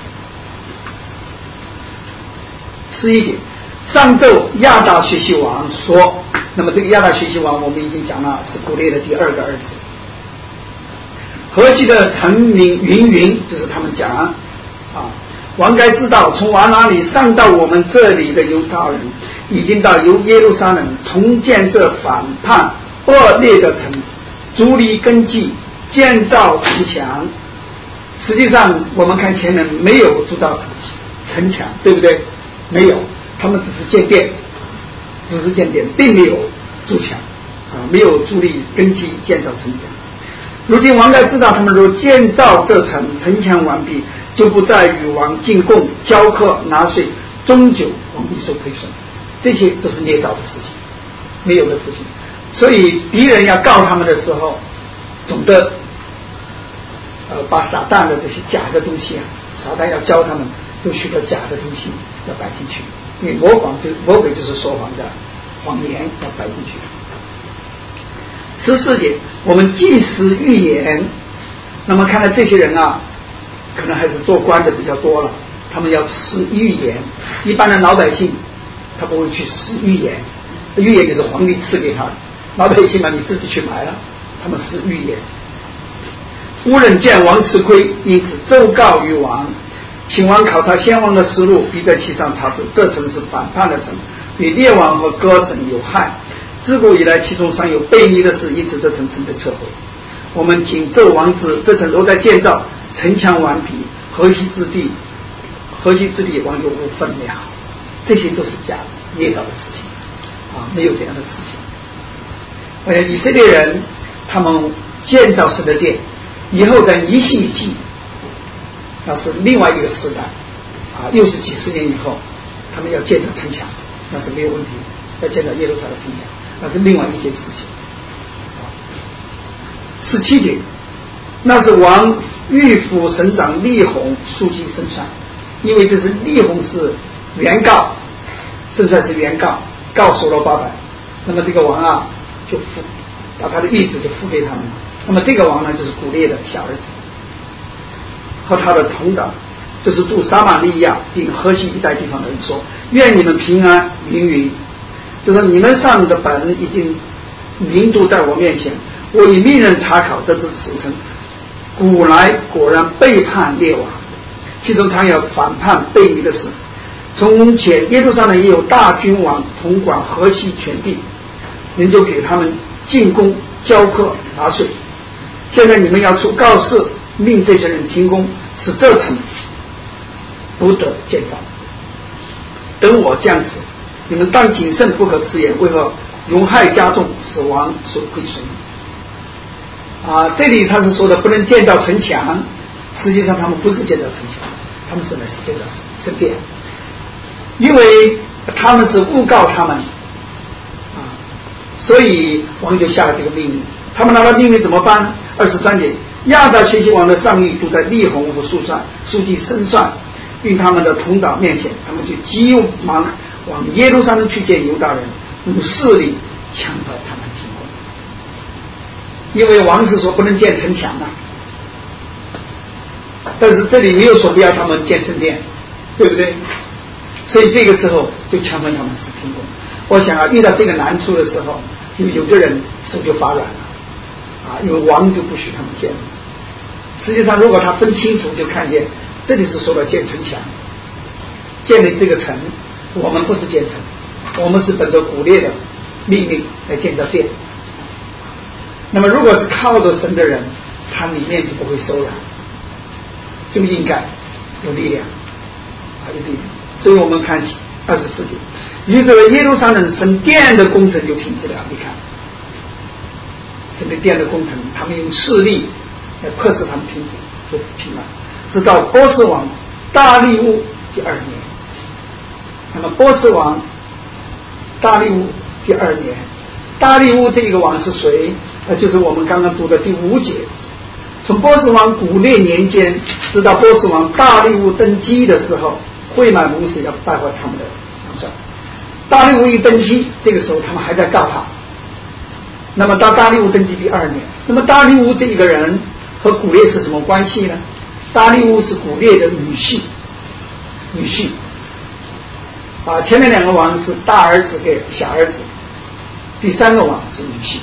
十一节，上奏亚大学习王说，那么这个亚大学习王我们已经讲了，是古列的第二个儿子。河西的臣民云云，就是他们讲啊，王该知道，从往哪里上到我们这里的犹大人，已经到由耶路撒冷重建这反叛恶劣的城，筑立根基，建造城墙。实际上我们看前人没有筑造城墙，对不对？没有，他们只是建殿，只是建殿，并没有筑墙啊，没有筑立根基，建造城墙。如今王该知道，他们若建造这城，城墙完毕，就不再与王进贡、交课、纳税，终究王必受亏损。这些都是捏造的事情，没有的事情。所以敌人要告他们的时候，总的呃把撒旦的这些假的东西啊，撒旦要教他们有许多假的东西要摆进去，因为魔谎就魔鬼就是说谎的谎言要摆进去。十四节，我们即时预言，那么看来这些人啊，可能还是做官的比较多了，他们要施预言。一般的老百姓他不会去施预言，预言就是皇帝赐给他的，老百姓嘛你自己去买了，他们施预言。夫人见王吃亏，因此奏告于王，请王考察先王的思路，必在其上查出这城是反叛的城，对列王和各省有害。自古以来，其中尚有悖逆的事，因此这城曾被撤回。我们请奏王子，这城都在建造，城墙完毕，河西之地，河西之地王有无分了。这些都是假捏造的事情啊！ 啊，没有这样的事情。而且以色列人他们建造神的殿以后，在尼希记，那是另外一个时代啊，又是几十年以后，他们要建造城墙，那是没有问题，要建造耶路撒冷城墙，那是另外一件事情。十七节，那是王御府省长利宏书记申算，因为这是利宏是原告，申算是原告，告所罗巴伯，那么这个王啊就付把他的意志就付给他们了。那么这个王呢，就是古列的小儿子和他的同党，就是住撒玛利亚并河西一带地方的人说：愿你们平安云云。就说你们上的本已经明读在我面前，我已命人查考这支此城，古来果然背叛列王，其中常有反叛背离的事。从前耶路撒冷也有大君王统管河西全地，您就给他们进贡交课拿税。现在你们要出告示，命这些人停工，使这城不得建造。等我降旨，你们当谨慎，不可迟延，为何荣害加重，使王所亏损？啊，这里他是说的不能建造城墙，实际上他们不是建造城墙，他们是来是建造圣殿，因为他们是诬告他们啊，所以王就下了这个命令。他们拿到命令怎么办呢？二十三节，亚达薛西王的上谕都在利宏和书算书记申算并他们的同党面前，他们就急忙往耶路撒冷去见犹大人，用势力强迫他们停工。因为王是说不能建城墙啊，但是这里没有说不要他们建圣殿，对不对？所以这个时候就强迫他们是停工。我想啊，遇到这个难处的时候，有有的人手就发软了啊，因为王就不许他们建了。实际上如果他分清楚，就看见这里是说到建城墙，建立这个城，我们不是建城，我们是本着古列的命令来建造殿。那么如果是靠着神的人，他里面就不会收软，就应该有力量啊，有力量。所以我们看二十四节，于是耶路撒冷神殿的工程就停止了。你看神的殿的工程，他们用势力来迫使他们停止，就停了，直到波斯王大利乌第二年。那么波斯王大利乌第二年，大利乌这个王是谁？呃，就是我们刚刚读的第五节，从波斯王古列年间直到波斯王大利乌登基的时候，会满谋士要败坏他们的王上。大利乌一登基，这个时候他们还在告他。那么到大利乌登基第二年，那么大利乌这个人和古列是什么关系呢？大利乌是古列的女婿，女婿啊，前面两个王是大儿子给小儿子，第三个王是女婿。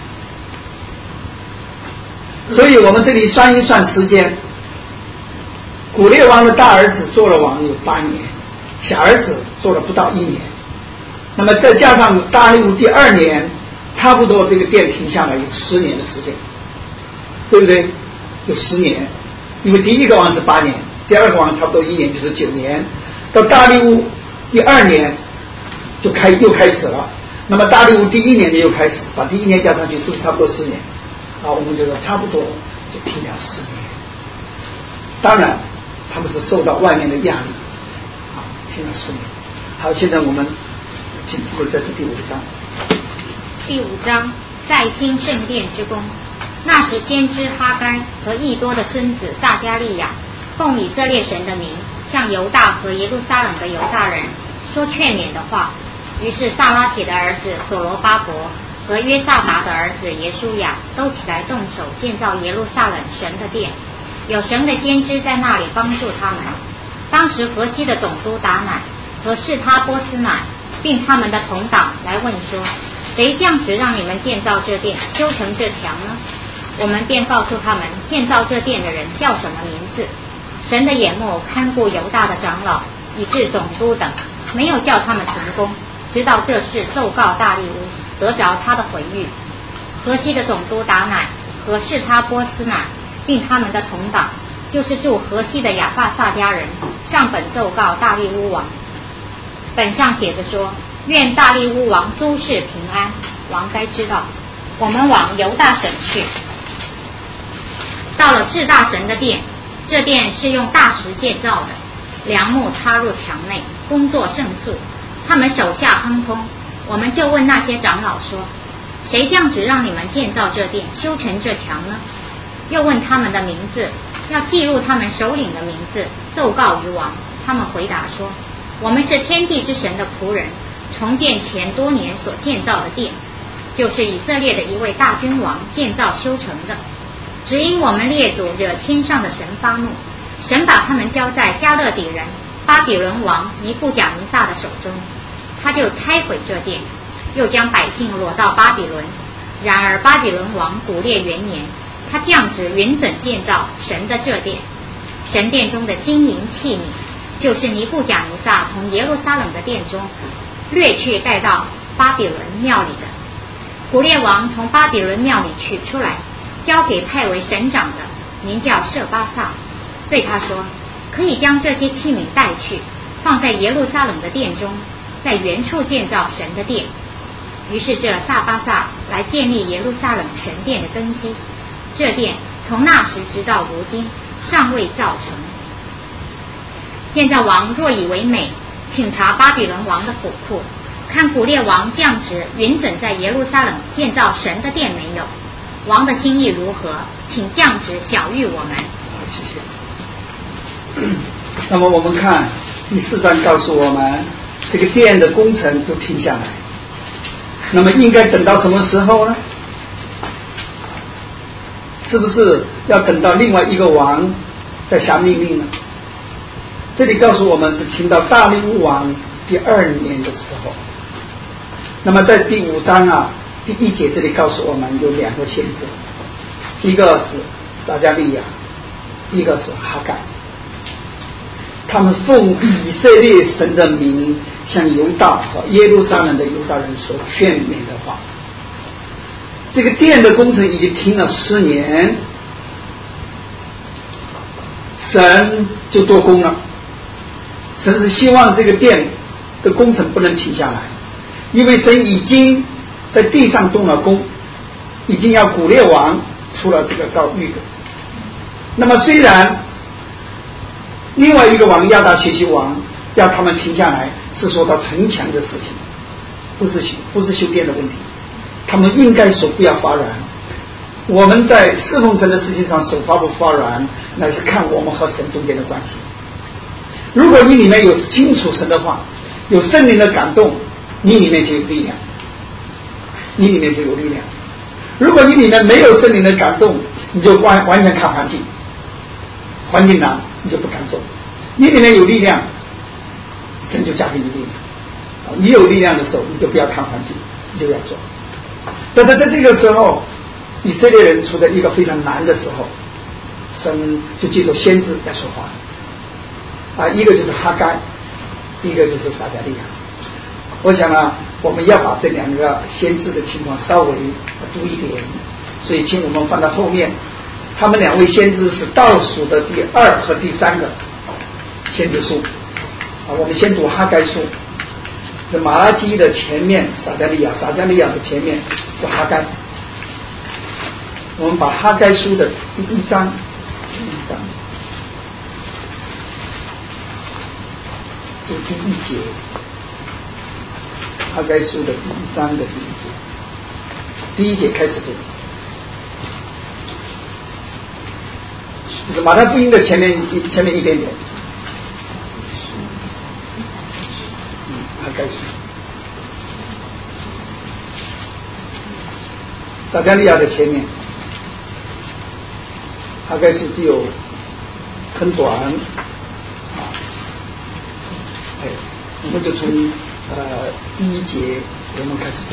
所以我们这里算一算时间，古列王的大儿子做了王有八年，小儿子做了不到一年，那么再加上大利乌第二年，差不多这个殿停下来有十年的时间，对不对？有十年，因为第一个王是八年，第二个王差不多一年，就是九年，到大利乌第二年就开又开始了。那么大利乌第一年又开始，把第一年加上去，是不是差不多十年？啊，我们就说差不多就停了十年。当然，他们是受到外面的压力，啊，停了十年。好，现在我们请会在这第五章。 第五章，再兴圣殿之功。那时先知哈该和益多的孙子撒迦利亚，奉以色列神的名，向犹大和耶路撒冷的犹大人说劝勉的话。于是撒拉铁的儿子所罗巴伯和约萨达的儿子耶书亚都起来动手建造耶路撒冷神的殿，有神的先知在那里帮助他们。当时河西的总督达乃和示他波斯乃并他们的同党来问说，谁降旨让你们建造这殿，修成这墙呢？我们便告诉他们，建造这殿的人叫什么名字。神的眼目看顾犹大的长老以致总督等，没有叫他们停工，直到这事奏告大利乌，得着他的回谕。河西的总督达乃和示他波斯乃并他们的同党，就是住河西的亚法萨家人，上本奏告大利乌王。本上写着说， 愿大利乌王诸事平安。王该知道，我们往犹大省去，到了至大神的殿，这殿是用大石建造的，梁木插入墙内，工作甚速，他们手下亨通。我们就问那些长老说，谁降旨让你们建造这殿，修成这墙呢？又问他们的名字，要记录他们首领的名字，奏告于王。他们回答说，我们是天地之神的仆人，重建前多年所建造的殿，就是以色列的一位大君王建造修成的。只因我们列祖惹天上的神发怒，神把他们交在加勒底人巴比伦王尼布甲尼撒的手中，他就拆毁这殿，又将百姓掳到巴比伦。然而巴比伦王古列元年，他降旨允准建造神的这殿。神殿中的金银器皿，就是尼布甲尼撒从耶路撒冷的殿中掠去带到巴比伦庙里的。古列王从巴比伦庙里取出来，交给派为省长的，名叫舍巴萨，对他说，可以将这些器皿带去，放在耶路撒冷的殿中，在原处建造神的殿。于是这萨巴萨来建立耶路撒冷神殿的根基，这殿从那时直到如今尚未造成。现在王若以为美，请查巴比伦王的府库，看古列王降旨允准在耶路撒冷建造神的殿没有。王的心意如何，请降旨晓谕我们。 谢谢。那么我们看第四章告诉我们，这个殿的工程都停下来，那么应该等到什么时候呢？是不是要等到另外一个王再下命令呢？这里告诉我们是停到大利乌王第二年的时候。那么在第五章啊第一节这里告诉我们有两个先知，一个是撒迦利亚，一个是哈该，他们奉以色列神的名向犹大和耶路撒冷的犹大人所劝勉的话。这个殿的工程已经停了十年，神就做工了。神是希望这个殿的工程不能停下来，因为神已经在地上动了工，已经要古列王出了这个告谕的。那么虽然另外一个王亚达学习王要他们停下来，是说到城墙的事情，不是不是修殿的问题，他们应该手不要发软。我们在侍奉神的事情上手发不发软，那是看我们和神中间的关系。如果你里面有清楚神的话，有圣灵的感动，你里面就有力量，你里面就有力量。如果你里面没有圣灵的感动，你就完完全看环境，环境难你就不敢做。你里面有力量，神就加给你力量。你有力量的时候，你就不要看环境，你就要做。但是在这个时候，以色列人处在一个非常难的时候，神就借着先知来说话。啊，一个就是哈该，一个就是撒迦利亚。我想啊，我们要把这两个先知的情况稍微读一点，所以请我们放到后面。他们两位先知是倒数的第二和第三个先知书。啊，我们先读哈该书，是马拉基的前面撒迦利亚，撒迦利亚的前面是哈该。我们把哈该书的第一章，第一章。读第一节，哈该书的第一章的第一节，第一节开始读，就是马太福音的前面前面一点点，嗯，哈该书，撒迦利亚的前面，哈该书只有很短。我们就从呃第一节我们开始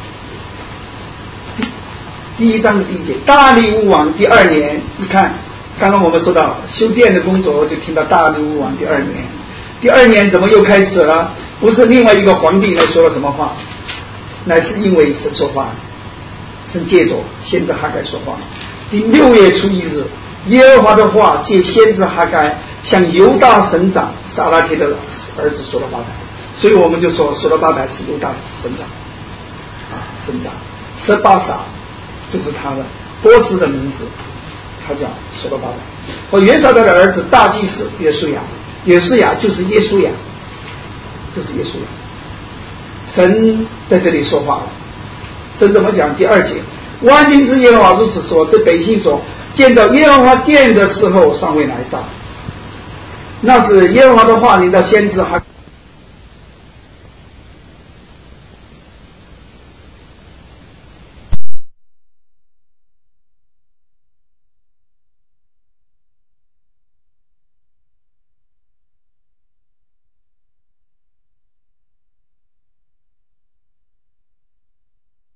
读，第一章的第一节，大利乌王第二年。你看，刚刚我们说到修殿的工作，就听到大利乌王第二年。第二年怎么又开始了？不是另外一个皇帝来说了什么话，乃是因为神说话，神借着先知哈该说话。第六月初一日，耶和华的话借先知哈该向犹大省长撒拉铁的儿子说了话来， 所以我们就说所罗巴伯是犹大的省长啊，省长。十巴撒就是他的波斯的名字，他叫所罗巴伯。和约沙德的儿子大祭司约书亚，约书亚就是耶稣亚，就是耶稣亚。神在这里说话了，神怎么讲？第二节，万军之耶和华如此说：这百姓说，见到耶和华殿的时候尚未来到。那是耶和华的话临到先知哈